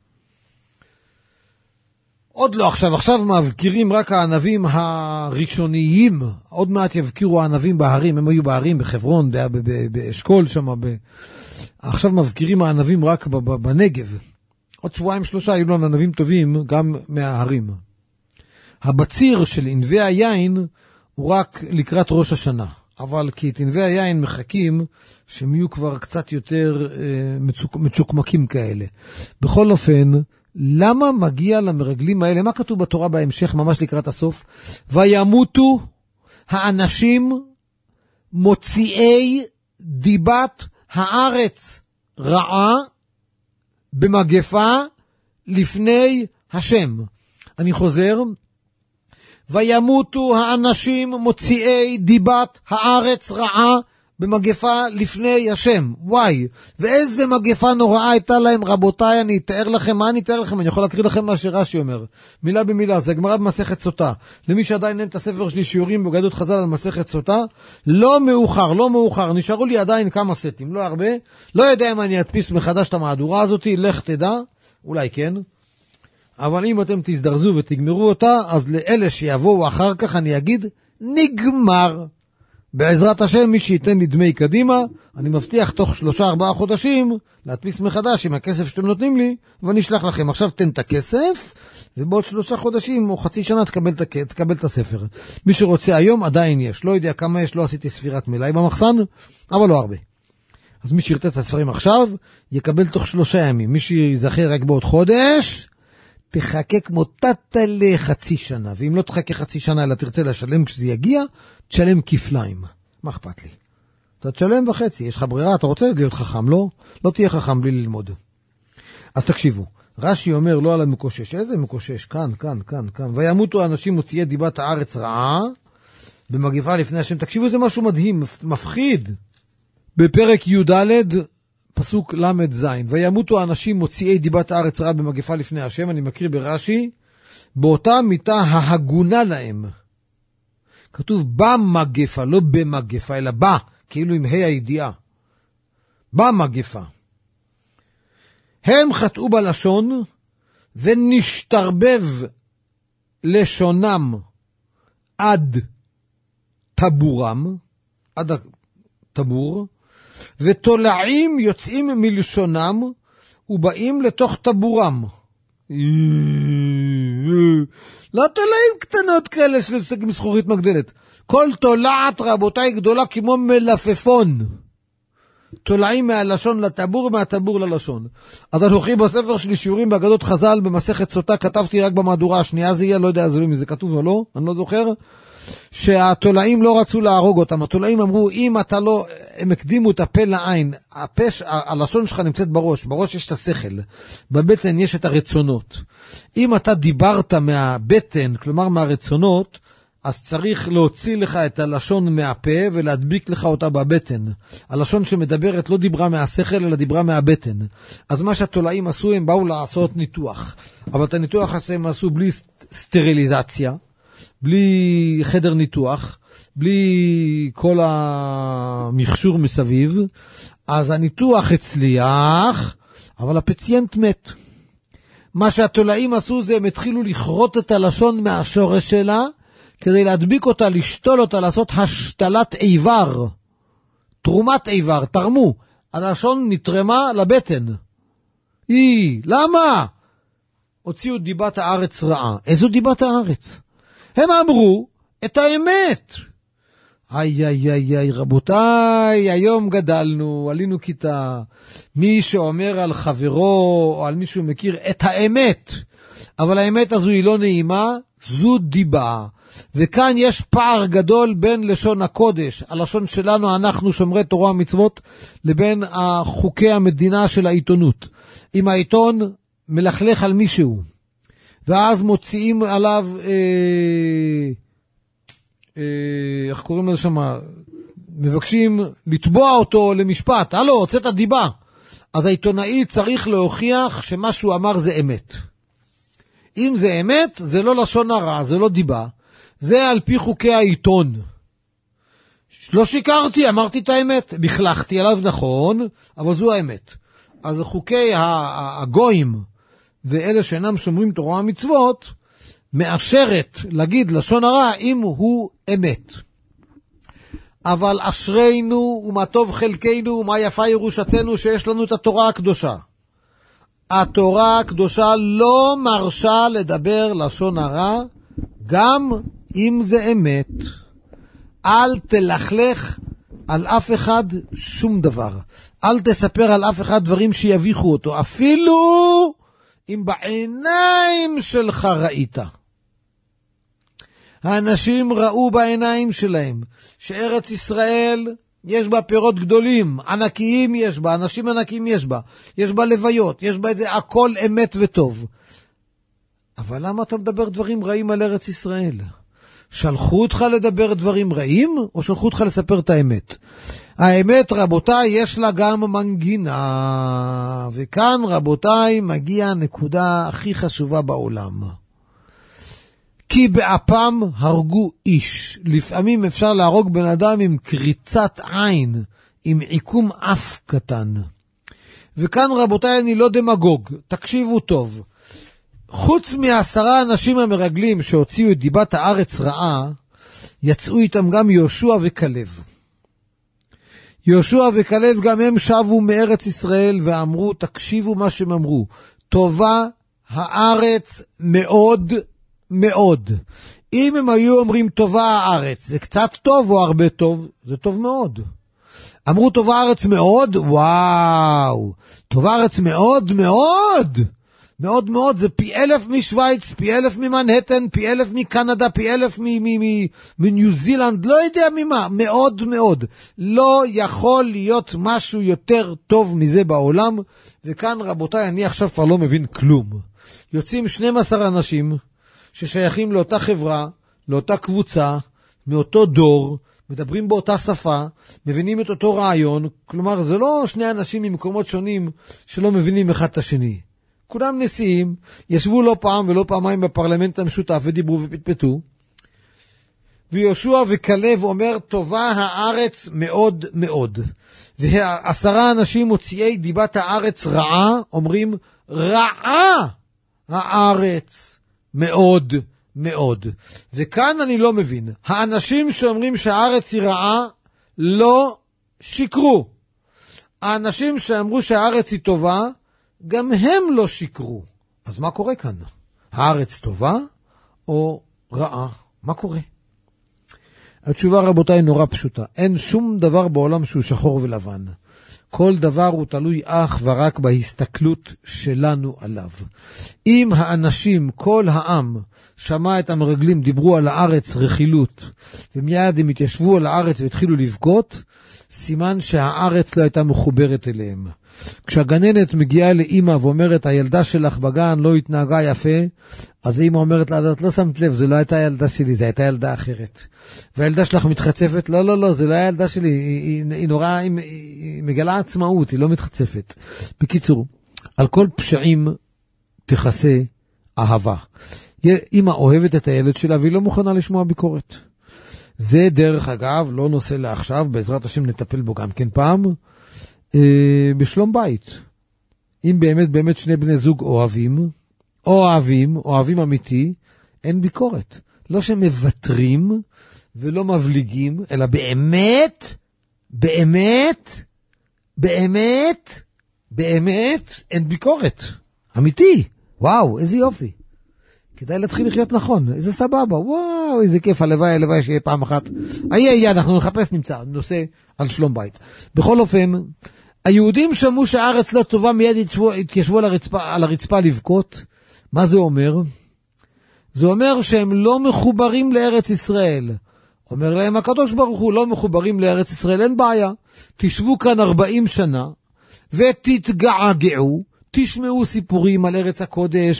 עוד לא עכשיו, עכשיו מבקירים רק הענבים הראשוניים. עוד מעט יבקירו הענבים בהרים, הם היו בהרים, בחברון, באשכול שם, עכשיו מבקירים הענבים רק בנגב. עוד שבועיים שלושה היו לנו ענבים טובים גם מההרים. הבציר של ענבי היין הוא רק לקראת ראש השנה. אבל כי את ענבי היין מחכים שהם יהיו כבר קצת יותר מצ'וקמקים כאלה. בכל אופן, למה מגיע למרגלים האלה? מה כתוב בתורה בהמשך ממש לקראת הסוף? וימותו האנשים מוציאי דיבת הארץ רעה במגפה לפני השם. אני חוזר. וימותו האנשים מוציאי דיבת הארץ רעה במגפה לפני השם. וואי, ואיזה מגפה נוראה הייתה להם, רבותיי. אני אתאר לכם, מה אני אתאר לכם? אני יכול להקריא לכם מה שרש"י אומר, מילה במילה. זה הגמרא במסכת סוטה. למי שעדיין אין את הספר שלי שיעורים בגדות חז"ל על מסכת סוטה, לא מאוחר, לא מאוחר. נשארו לי עדיין כמה סטים, לא הרבה. לא יודע אם אני אדפיס מחדש את המהדורה הזאת, לך תדע, אולי כן. אבל אם אתם תזדרזו ותגמרו אותה, אז לאלה שיבואו אחר כך אני אגיד, נגמר. בעזרת השם, מי שייתן לי דמי קדימה, אני מבטיח תוך 3-4 חודשים להדפיס מחדש עם הכסף שאתם נותנים לי, ואני אשלח לכם. עכשיו תן את הכסף, ובעוד 3 חודשים או חצי שנה תקבל את הספר. מי שרוצה היום עדיין יש, לא יודע כמה יש, לא עשיתי ספירת מלאי במחסן, אבל לא הרבה. אז מי שירצה את הספרים עכשיו, יקבל תוך 3 ימים. מי שיזכר רק בעוד חודש, תחכה כמו תתלה חצי שנה, ואם לא תחכה חצי שנה אלא תרצה לשלם כשזה יגיע, תשלם כפליים. מה אכפת לי? אתה תשלם וחצי, יש לך ברירה, אתה רוצה להיות חכם, לא? לא תהיה חכם בלי ללמוד. אז תקשיבו, רש"י אומר לא על המקושש, איזה מקושש? כאן, כאן, כאן, כאן. וימותו אנשים מוציאי דיבת הארץ רעה, במגפה לפני השם. תקשיבו, זה משהו מדהים, מפחיד. בפרק י"ד, פסוק למד זין, וימותו האנשים מוציאי דיבת הארץ רעה במגפה לפני השם. אני מקריא ברש"י, באותה מיטה ההגונה להם. כתוב במגפה, לא במגפה, אלא בה, כאילו עם ה' הידיעה. במגפה. הם חטאו בלשון, ונשתרבב לשונם עד טבורם, עד הטבור, ותולעים יוצאים מלשונם, ובאים לתוך טבורם. לא תולעים קטנות כאלה של מסחורית מגדלת. כל תולעת, רבותיי, גדולה כמו מלפפון. תולעים מהלשון לטבור, מהטבור ללשון. אז אנחנו בספר שלי שיעורים באגדות חז"ל במסכת סוטה, כתבתי רק במהדורה השנייה, זה יהיה, לא יודע אם זה כתוב או לא, אני לא זוכר. שהתולעים לא רצו להרוג אותם. התולעים אמרו, אם אתה לא, הם הקדימו את הפה לעין, הלשון שלך נמצאת בראש יש את השכל, בבטן יש את הרצונות. אם אתה דיברת מהבטן, כלומר מהרצונות, אז צריך להוציא לך את הלשון מהפה ולהדביק לך אותה בבטן. הלשון שמדברת לא דיברה מהשכל אלא דיברה מהבטן. אז מה שהתולעים עשו, הם באו לעשות ניתוח. אבל את הניתוח הזה הם עשו בלי סטריליזציה, בלי חדר ניתוח, בלי כל המכשור מסביב. אז הניתוח הצליח, אבל הפציינט מת. מה שהתולעים עשו זה הם התחילו לכרות את הלשון מהשורש שלה, כדי להדביק אותה, לשתול אותה, לעשות השתלת איבר, תרומת איבר, תרמו. הלשון נתרמה לבטן. למה? הוציאו דיבת הארץ רעה. איזו דיבת הארץ? הם אמרו את האמת. רבותיי, היום גדלנו, עלינו כיתה. מי שאומר על חברו או על מישהו מכיר את האמת, אבל האמת הזו היא לא נעימה, זו דיבה. וכאן יש פער גדול בין לשון הקודש, הלשון שלנו, אנחנו שומרי תורה ומצוות, לבין חוקי המדינה של העיתונות. אם העיתון מלכלך על מישהו, ואז מוציאים עליו, איך קוראים לזה שמה, מבקשים לתבוע אותו למשפט, הוצאת דיבה. אז העיתונאי צריך להוכיח שמה שהוא אמר זה אמת. אם זה אמת, זה לא לשון הרע, זה לא דיבה. זה על פי חוקי העיתון. לא שיקרתי, אמרתי את האמת. בכלכתי עליו נכון, אבל זו האמת. אז חוקי הגויים ואלה שאינם שומרים תורה ומצוות, מאשרת להגיד לשון הרע אם הוא אמת. אבל אשרינו ומה טוב חלקנו ומה יפה ירושתנו שיש לנו את התורה הקדושה. התורה הקדושה לא מרשה לדבר לשון הרע, גם אם זה אמת. אל תלכלך על אף אחד שום דבר. אל תספר על אף אחד דברים שיביכו אותו, אפילו אם בעיניים שלך ראית. האנשים ראו בעיניים שלהם שארץ ישראל יש בה פירות גדולים, ענקיים יש בה, אנשים ענקיים יש בה לוויות, יש בה איזה הכל אמת וטוב. אבל למה אתה מדבר דברים רעים על ארץ ישראל? שלחו אותך לדבר דברים רעים, או שלחו אותך לספר את האמת? האמת, רבותיי, יש לה גם מנגינה, וכאן, רבותיי, מגיע הנקודה הכי חשובה בעולם. כי באפם הרגו איש. לפעמים אפשר להרוג בן אדם עם קריצת עין, עם עיקום אף קטן. וכאן, רבותיי, אני לא דמגוג, תקשיבו טוב. חוץ מ10 אנשים המרגלים שהוציאו את דיבת הארץ רעה, יצאו איתם גם יהושע וכלב. יהושע וכלב גם הם שבו מארץ ישראל ואמרו, תקשיבו מה שהם אמרו, טובה הארץ מאוד מאוד. אם הם היו אומרים טובה הארץ, זה קצת טוב או הרבה טוב? זה טוב מאוד. אמרו טובה הארץ מאוד? וואו. טובה הארץ מאוד מאוד. מאוד מאוד, זה פי 1000 משוויץ, פי 1000 ממנהטן, פי 1000 מקנדה, פי 1000 מניו זילנד, לא יודע ממה, מאוד מאוד. לא יכול להיות משהו יותר טוב מזה בעולם, וכאן רבותיי, אני עכשיו כבר לא מבין כלום. יוצאים 12 אנשים ששייכים לאותה חברה, לאותה קבוצה, מאותו דור, מדברים באותה שפה, מבינים את אותו רעיון, כלומר זה לא שני אנשים ממקומות שונים שלא מבינים אחד את השני. כולם נשיאים, ישבו לא פעם ולא פעמיים בפרלמנט המשותף ודיברו ופטפטו. ויהושע וכלב אומר, טובה הארץ מאוד מאוד. ו10 אנשים מוציאי דיבת הארץ רעה, אומרים, רעה הארץ מאוד מאוד. וכאן אני לא מבין. האנשים שאומרים שהארץ היא רעה, לא שיקרו. האנשים שאמרו שהארץ היא טובה, גם הם לא שיקרו. אז מה קורה כאן? הארץ טובה או רעה? מה קורה? התשובה רבותיי נורא פשוטה. אין שום דבר בעולם שהוא שחור ולבן. כל דבר הוא תלוי אך ורק בהסתכלות שלנו עליו. אם האנשים, כל העם, שמע את המרגלים, דיברו על הארץ רכילות, ומיד הם התיישבו על הארץ והתחילו לבכות, סימן שהארץ לא הייתה מחוברת אליהם. כשהגננת מגיעה לאמא ואומרת, הילדה שלך בגן לא התנהגה יפה, אז אמא אומרת לה, את לא שמת לב, זה לא הייתה ילדה שלי, זה הייתה ילדה אחרת. והילדה שלך מתחצפת, לא, זה לא היה ילדה שלי, היא נורא, היא מגלה עצמאות, היא לא מתחצפת. בקיצור, על כל פשעים תכסה אהבה. אמא אוהבת את הילד שלה והיא לא מוכנה לשמוע ביקורת. זה דרך אגב, לא נושא לעכשיו, בעזרת השם נטפל בו גם כן פעם, בשלום בית. אם באמת שני בני זוג אוהבים אמיתי, אין ביקורת. לא שמוותרים ולא מבליגים, אלא באמת אין ביקורת. אמיתי. וואו, איזה יופי. כדאי להתחיל לחיות נכון, איזה סבבה, וואו, איזה כיף, הלוואי שיהיה פעם אחת. אנחנו נחפש, נמצא, נושא על שלום בית. בכל אופן, היהודים שמעו שהארץ לא טובה, מיד התיישבו על הרצפה לבכות. מה זה אומר? זה אומר שהם לא מחוברים לארץ ישראל. אומר להם הקדוש ברוך הוא, לא מחוברים לארץ ישראל, אין בעיה. תשבו כאן 40 שנה, ותתגעגעו, תשמעו סיפורים על ארץ הקודש,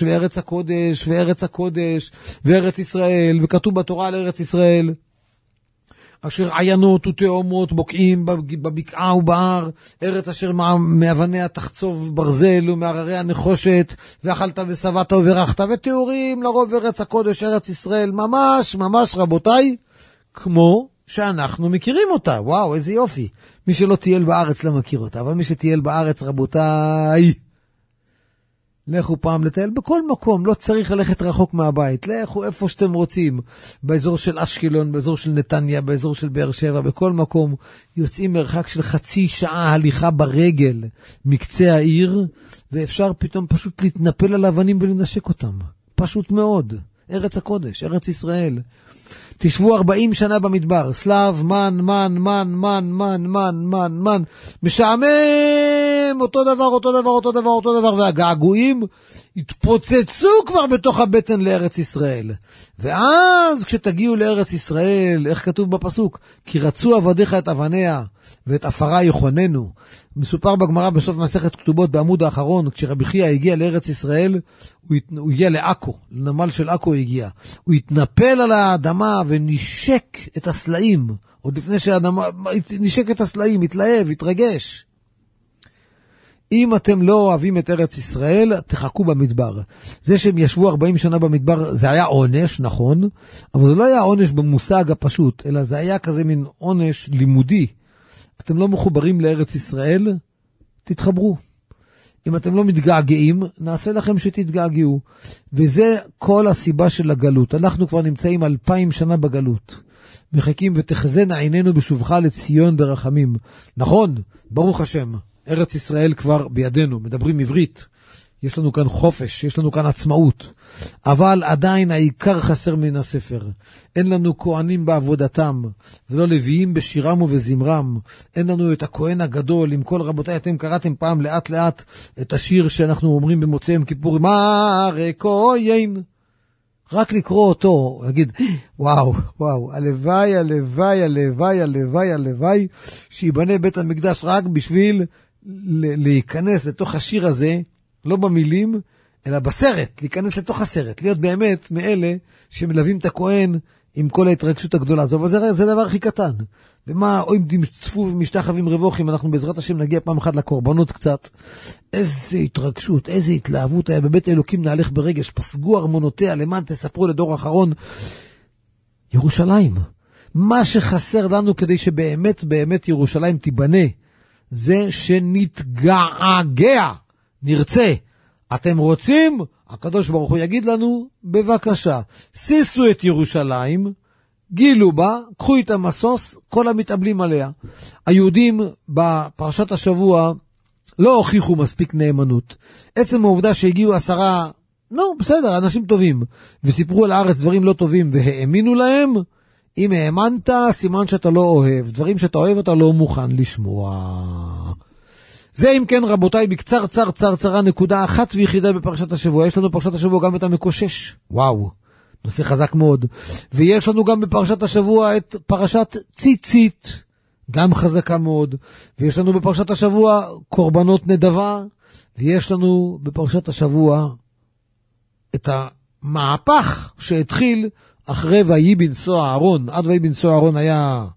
וארץ ישראל, וכתוב בתורה על ארץ ישראל, אשר עיינות ותאומות בוקעים בבקעה ובהר, ארץ אשר מאבניה תחצוב ברזל ומהרריה נחושת, ואכלת ושבעת וברכת, ותיאורים לרוב ארץ הקודש, ארץ ישראל, ממש רבותיי, כמו שאנחנו מכירים אותה. וואו, איזה יופי. מי שלא טייל בארץ לא מכיר אותה, אבל מי שטייל בארץ, רבותיי, לכו פעם לטייל בכל מקום, לא צריך ללכת רחוק מהבית, לכו איפה שאתם רוצים, באזור של אשקלון, באזור של נתניה, באזור של באר שבע, בכל מקום, יוצאים מרחק של חצי שעה הליכה ברגל מקצה העיר, ואפשר פתאום פשוט להתנפל על אבנים ולנשק אותם. פשוט מאוד. ארץ הקודש, ארץ ישראל. תשבו 40 שנה במדבר, סלב, מן, משעמם, אותו דבר, והגעגועים התפוצצו כבר בתוך הבטן לארץ ישראל. ואז כשתגיעו לארץ ישראל, איך כתוב בפסוק? כי רצו עבדיך את אבניה, ואת עפרה יכוננו. מסופר בגמרא בסוף מסכת כתובות בעמוד האחרון, כשרבי חייא הגיע לארץ ישראל, הוא הגיע לעכו, לנמל של עכו הגיע. הוא התנפל על האדמה ונשק את הסלעים, עוד לפני שהאדמה, נשק את הסלעים, התלהב, התרגש. אם אתם לא אוהבים את ארץ ישראל, תחכו במדבר. זה שהם ישבו 40 שנה במדבר, זה היה עונש, נכון, אבל זה לא היה עונש במושג הפשוט, אלא זה היה כזה מין עונש לימודי. אתם לא מחוברים לארץ ישראל, תתחברו. אם אתם לא מתגעגעים, נעשה לכם שתתגעגעו. וזה כל הסיבה של הגלות. אנחנו כבר נמצאים 2000 שנה בגלות. מחכים ותחזנה עינינו בשובך לציון ברחמים. נכון, ברוך השם, ארץ ישראל כבר בידינו, מדברים עברית. יש לנו כאן חופש, יש לנו כאן עצמאות. אבל עדיין העיקר חסר מן הספר. אין לנו כהנים בעבודתם, ולא לוויים בשירם ובזמרם. אין לנו את הכהן הגדול, עם כל רבותיי, אתם קראתם פעם לאט לאט את השיר שאנחנו אומרים במוצאי יום כיפור, מראה כהן. רק לקרוא אותו, להגיד, וואו, הלוואי, שיבנה בית המקדש רק בשביל להיכנס לתוך השיר הזה, לא במילים, אלא בסרט, להיכנס לתוך הסרט, להיות באמת מאלה שמלווים את הכהן עם כל ההתרגשות הגדולה הזו, אבל זה דבר הכי קטן. ומה, או אם תצפו ומשתחווים רבוכים, אנחנו בעזרת השם נגיע פעם אחת לקורבנות קצת. איזה התרגשות, איזה התלהבות היה בבית האלוקים נהלך ברגש, פסגו ארמונותיה, למען תספרו לדור אחרון. ירושלים, מה שחסר לנו כדי שבאמת ירושלים תיבנה, זה שנתגעגע, נרצה. אתם רוצים? הקדוש ברוך הוא יגיד לנו, בבקשה, שישו את ירושלים, גילו בה, קחו את המסוס, כל המתאבלים עליה. היהודים בפרשת השבוע לא הוכיחו מספיק נאמנות. עצם העובדה שהגיעו 10, בסדר, אנשים טובים, וסיפרו על הארץ דברים לא טובים, והאמינו להם, אם האמנת, סימן שאתה לא אוהב. דברים שאתה אוהב אתה לא מוכן לשמוע. זה אם כן רבותיי בקצר צרה נקודה אחת ויחידה בפרשת השבוע. יש לנו בפרשת השבוע גם את המקושש, וואו, נושא חזק מאוד. ויש לנו גם בפרשת השבוע את פרשת ציצית, גם חזקה מאוד. ויש לנו בפרשת השבוע קורבנות נדבה, ויש לנו בפרשת השבוע את המהפך שהתחיל אחרי ויהי בנשוא אהרון. עד ויהי בנשוא אהרון היה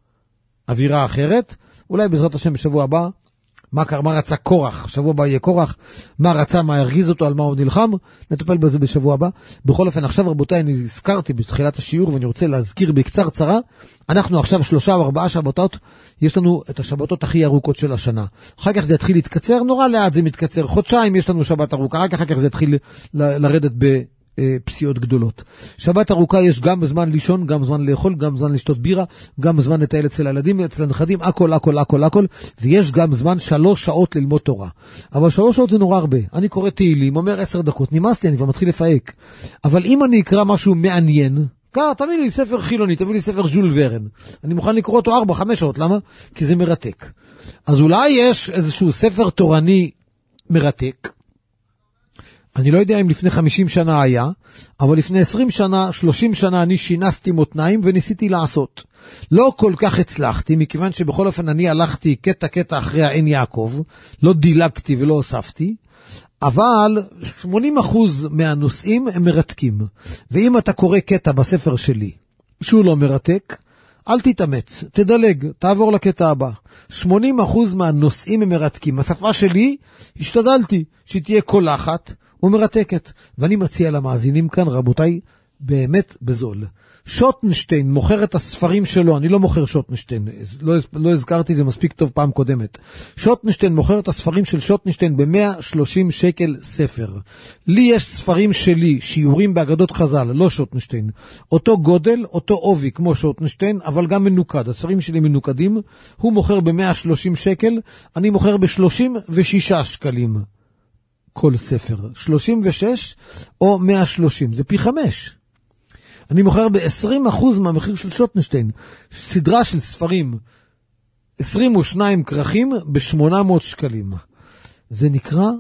אווירה אחרת. אולי בעזרת השם בשבוע הבא, מה רצה קורח, שבוע הבא יהיה קורח, מה רצה, מה הרגיז אותו, על מה הוא נלחם, נטפל בזה בשבוע הבא. בכל אופן, עכשיו רבותיי, אני הזכרתי בתחילת השיעור, ואני רוצה להזכיר בקצר צרה, אנחנו עכשיו 3 או 4 שבתות, יש לנו את השבתות הכי ארוכות של השנה. אחר כך זה יתחיל להתקצר, נורא לאט זה מתקצר, חודשיים יש לנו שבת ארוכה, רק אחר כך זה יתחיל לרדת פסיעות גדולות. שבת ארוכה יש גם בזמן לישון, גם בזמן לאכול, גם בזמן לשתות בירה, גם בזמן לטייל אצל הילדים, אצל הנכדים, הכל, ויש גם זמן 3 שעות ללמוד תורה. אבל 3 שעות זה נורא הרבה. אני קורא תהילים, אומר 10 דקות, נמאס לי, אני כבר מתחיל לפהק. אבל אם אני אקרא משהו מעניין, תביא לי ספר חילוני, תביא לי ספר ז'ול ורן. אני מוכן לקרוא אותו 4-5 שעות, למה? כי זה מרתק. אז אולי יש איזשהו ספר תורני מרתק, אני לא יודע אם לפני 50 שנה היה, אבל לפני 20 שנה, 30 שנה אני שינסתי מותניים וניסיתי לעשות. לא כל כך הצלחתי, מכיוון שבכל אופן אני הלכתי קטע אחרי העין יעקב, לא דילגתי ולא הוספתי, אבל 80% מהנושאים הם מרתקים. ואם אתה קורא קטע בספר שלי, שהוא לא מרתק, אל תתאמץ, תדלג, תעבור לקטע הבא. 80% מהנושאים הם מרתקים. השפה שלי, השתדלתי שתהיה קולחת ומרתקת. ואני מציע למאזינים כאן, רבותיי, באמת בזול. שוטנשטיין מוכר את הספרים שלו, אני לא מוכר שוטנשטיין, לא הזכרתי זה מספיק טוב פעם קודמת. שוטנשטיין מוכר את הספרים של שוטנשטיין ב-130 שקל ספר. לי יש ספרים שלי, שיעורים באגדות חז"ל, לא שוטנשטיין. אותו גודל, אותו עובי כמו שוטנשטיין, אבל גם מנוקד. הספרים שלי מנוקדים, הוא מוכר ב-130 שקל, אני מוכר ב-36 שקלים. כל ספר. 36 או 130, זה פי 5. אני מוכר ב-20% מהמחיר של שוטנשטיין. סדרה של ספרים, 22 כרכים ב-800 שקלים. זה נקרא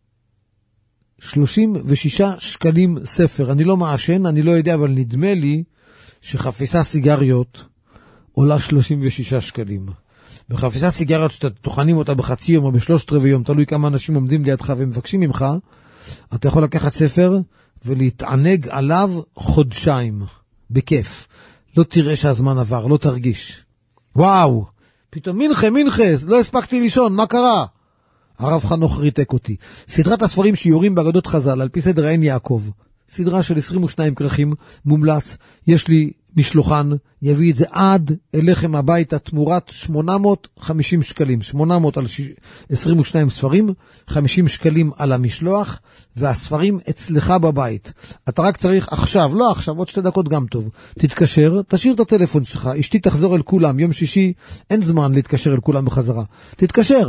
36 שקלים ספר. אני לא מעשן, אני לא יודע, אבל נדמה לי שחפיסה סיגריות עולה 36 שקלים. בחפיסה סיגריות שאתה תוכנים אותה בחצי יום או ב3/4 יום, תלוי כמה אנשים עומדים לידך ומבקשים ממך, אתה יכול לקחת ספר ולהתענג עליו חודשיים, בכיף. לא תראה שהזמן עבר, לא תרגיש. וואו, פתאום מנחה, לא הספקתי לישון, מה קרה? הרב חנוך ריתק אותי. סדרת הספרים שיורים באגדות חז"ל, על פי סדר העין יעקב, סדרה של 22 כרכים, מומלץ, יש לי משלוחן, יביא את זה עד אליכם הביתה תמורת 850 שקלים, 800 על 22 ספרים, 50 שקלים על המשלוח, והספרים אצלך בבית. אתה רק צריך עכשיו, לא עכשיו, עוד 2 דקות גם טוב, תתקשר, תשאיר את הטלפון שלך, אשתי תחזור אל כולם, יום שישי, אין זמן להתקשר אל כולם בחזרה, תתקשר,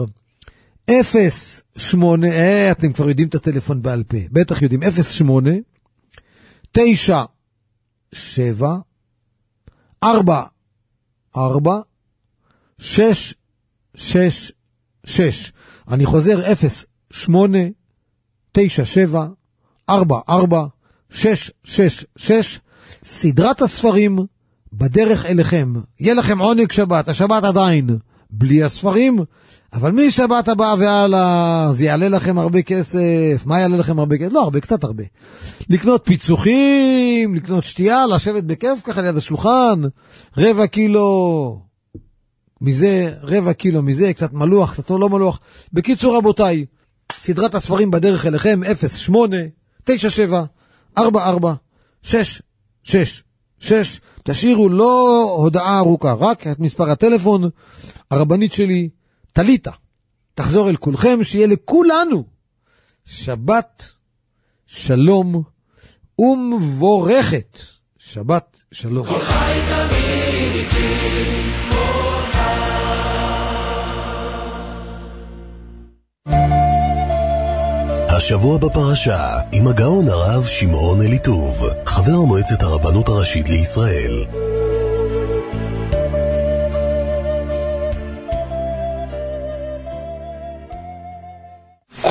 08, אתם כבר יודעים את הטלפון בעל פה, בטח יודעים, 08, 9, 7, 4, 4, 6, 6, 6. אני חוזר 0, 8, 9, 7, 4, 4, 6, 6, 6. סדרת הספרים בדרך אליכם. יהיה לכם עונג שבת, השבת עדיין בלי הספרים, אבל משבת הבאה והלאה, זה יעלה לכם הרבה כסף. מה יעלה לכם הרבה כסף? לא הרבה, קצת הרבה. לקנות פיצוחים, לקנות שתייה, לשבת בכיף ככה ליד השולחן, 4 קילו מזה, 4 קילו מזה, קצת מלוח, קצת לא מלוח. בקיצור רבותיי, סדרת הספרים בדרך אליכם, 08, 97, 44, 6, 6, 6. תשאירו לא הודעה ארוכה, רק את מספר הטלפון. הרבנית שלי, תליטה, תחזור אל כולכם, שיהיה לכולנו שבת שלום ומבורכת. שבת שלום. כל חי תמיד איתי, כל חי. השבוע בפרשה עם הגאון הרב שמעון אליטוב, חבר מועצת הרבנות הראשית לישראל.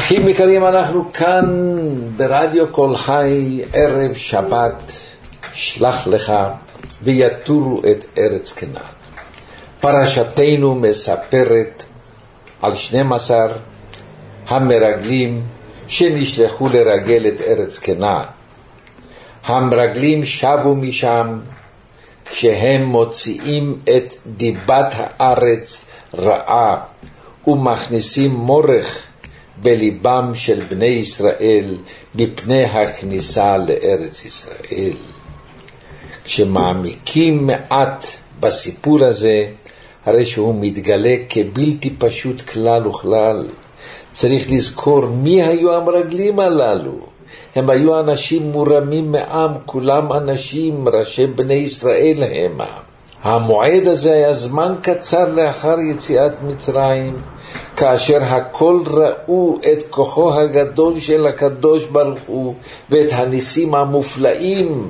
אחים יקרים, אנחנו כאן ברדיו קול חי, ערב שבת, שלח לך ויתורו את ארץ כנען. פרשתנו מספרת על 12 המרגלים שנשלחו לרגל את ארץ כנען. המרגלים שבו משם כשהם מוציאים את דיבת הארץ רעה ומכניסים מורך בליבם של בני ישראל מפני הכניסה לארץ ישראל. כשמעמיקים מעט בסיפור הזה, הרי שהוא מתגלה כבלתי פשוט כלל וכלל. צריך לזכור מי היו המרגלים הללו. הם היו אנשים מורמים מעם, כולם אנשים, ראשי בני ישראל הם. המועד הזה היה זמן קצר לאחר יציאת מצרים, כאשר הכל ראו את כוחו הגדול של הקדוש ברוך הוא ואת הניסים המופלאים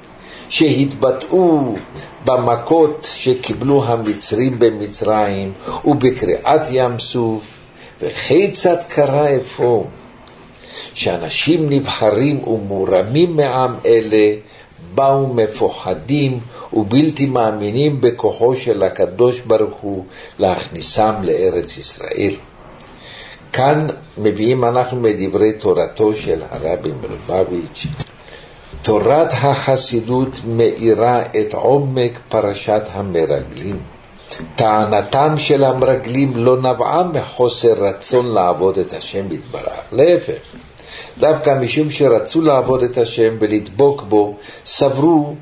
שהתבטאו במכות שקיבלו המצרים במצרים ובקריעת ים סוף. וכיצד קרה איפה שאנשים נבחרים ומורמים מעם אלה באו מפוחדים ובלתי מאמינים בכוחו של הקדוש ברוך הוא להכניסם לארץ ישראל. כאן מביאים אנחנו מדברי תורתו של הרבי מלובביץ'. תורת החסידות מאירה את עומק פרשת המרגלים. טענתם של המרגלים לא נבעה מחוסר רצון לעבוד את השם יתברך, להפך, דווקא משום שרצו לעבוד את השם ולדבוק בו, סברו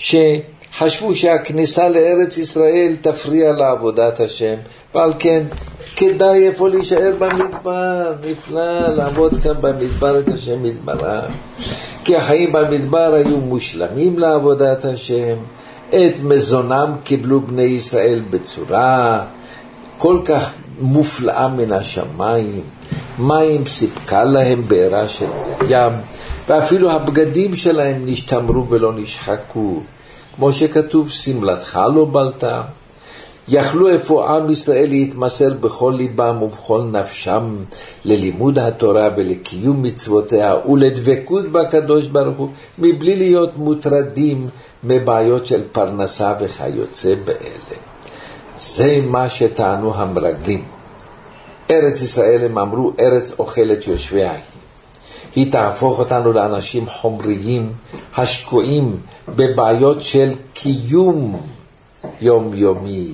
שחשבו שהכניסה לארץ ישראל תפריע לעבודת השם, ועל כן כדאי איפה להישאר במדבר, נפלא לעבוד כאן במדבר את השם יתברך, כי החיים במדבר היו מושלמים לעבודת השם. את מזונם קיבלו בני ישראל בצורה כל כך מופלאה מן השמיים, מים סיפקה להם בעירה של ים, ואפילו הבגדים שלהם נשתמרו ולא נשחקו, כמו שכתוב, שמלתך לא בלתה. יכלו אפוא עם ישראל להתמסר בכל ליבם ובכל נפשם ללימוד התורה ולקיום מצוותיה ולדבקות בקדוש ברוך הוא, מבלי להיות מוטרדים מבעיות של פרנסה וכיוצא באלה. זה מה שטענו המרגלים. ארץ ישראל, הם אמרו, ארץ אוכלת יושביה. היא תהפוך אותנו לאנשים חומריים השקועים בבעיות של קיום יומיומי.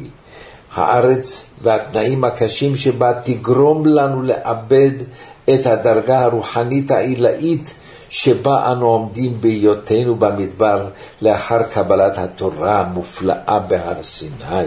הארץ והתנאים הקשים שבה תגרום לנו לאבד את הדרגה הרוחנית העילאית שבה אנו עומדים בהיותנו במדבר לאחר קבלת התורה המופלאה בהר סיני.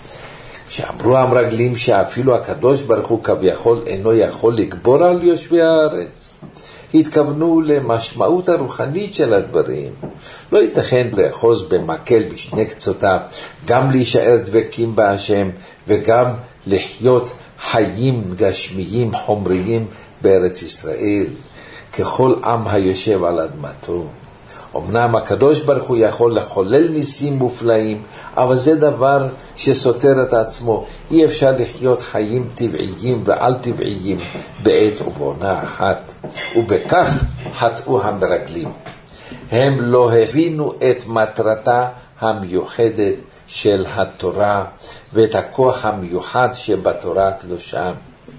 כשאמרו המרגלים שאפילו הקדוש ברוך הוא כביכול אינו יכול לגבור על יושבי הארץ, התכוונו למשמעות הרוחנית של הדברים. לא ייתכן לאחוז במקל בשני קצותיו, גם להישאר דבקים בהשם וגם לחיות חיים גשמיים חומריים בארץ ישראל, ככל עם היושב על אדמתו. אמנם הקדוש ברוך הוא יכול לחולל ניסים מופלאים, אבל זה דבר שסותר את עצמו. אי אפשר לחיות חיים טבעיים ועל טבעיים בעת ובעונה אחת. ובכך חטאו המרגלים. הם לא הבינו את מטרתה המיוחדת של התורה ואת הכוח המיוחד שבתורה הקדושה.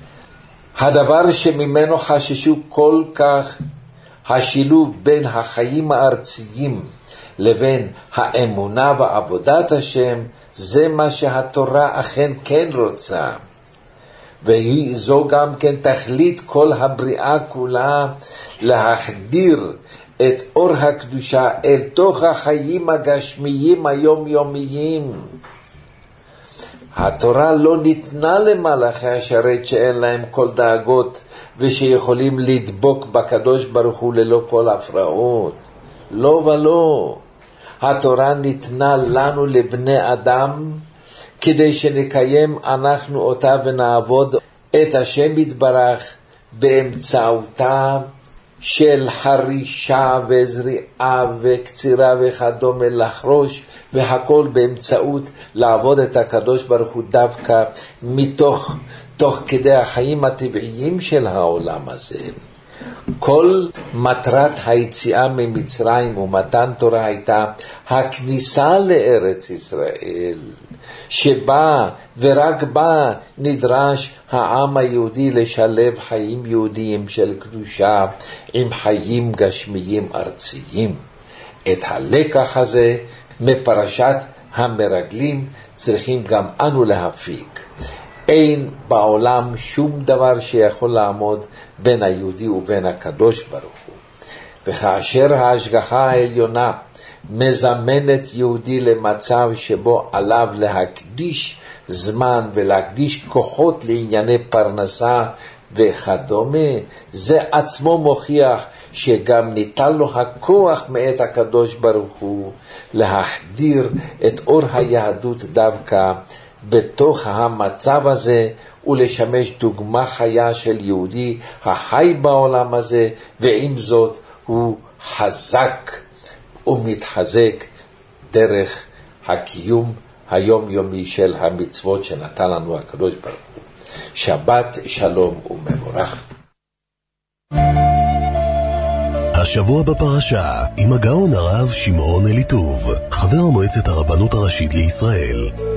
הדבר שממנו חששו כל כך, השילוב בין החיים הארציים לבין האמונה ועבודת השם, זה מה שהתורה אכן כן רוצה. והיא זו גם כן תכלית כל הבריאה כולה, להחדיר את אור הקדושה אל תוך החיים הגשמיים היומיומיים. התורה לא ניתנה למלאכי השרת שאין להם כל דאגות ושיכולים לדבוק בקדוש ברוך הוא ללא כל הפרעות. לא ולא. התורה ניתנה לנו לבני אדם כדי שנקיים אנחנו אותה ונעבוד את השם יתברך באמצעותה של חרישה וזריעה וקצירה וכדומה, לחרוש, והכל באמצעות לעבוד את הקדוש ברוך הוא דווקא מתוך תוך כדי החיים הטבעיים של העולם הזה. כל מטרת היציאה ממצרים ומתן תורה הייתה הכניסה לארץ ישראל, שבה ורק בה נדרש העם היהודי לשלב חיים יהודיים של קדושה עם חיים גשמיים ארציים. את הלקח הזה מפרשת המרגלים צריכים גם אנו להפיק. אין בעולם שום דבר שיכול לעמוד בין היהודי ובין הקדוש ברוך הוא. וכאשר ההשגחה העליונה מזמנת יהודי למצב שבו עליו להקדיש זמן ולהקדיש כוחות לענייני פרנסה וכדומה, זה עצמו מוכיח שגם ניתן לו הכוח מאת הקדוש ברוך הוא להחדיר את אור היהדות דווקא בתוך המצב הזה, ולשמש דוגמה חיה של יהודי החי בעולם הזה, ועם זאת הוא חזק ומתחזק דרך הקיום היומיומי של המצוות שנתן לנו הקדוש ברוך הוא. שבת שלום ומבורך. השבוע בפרשה עם הגאון הרב שמעון אליטוב, חבר מועצת הרבנות הראשית לישראל.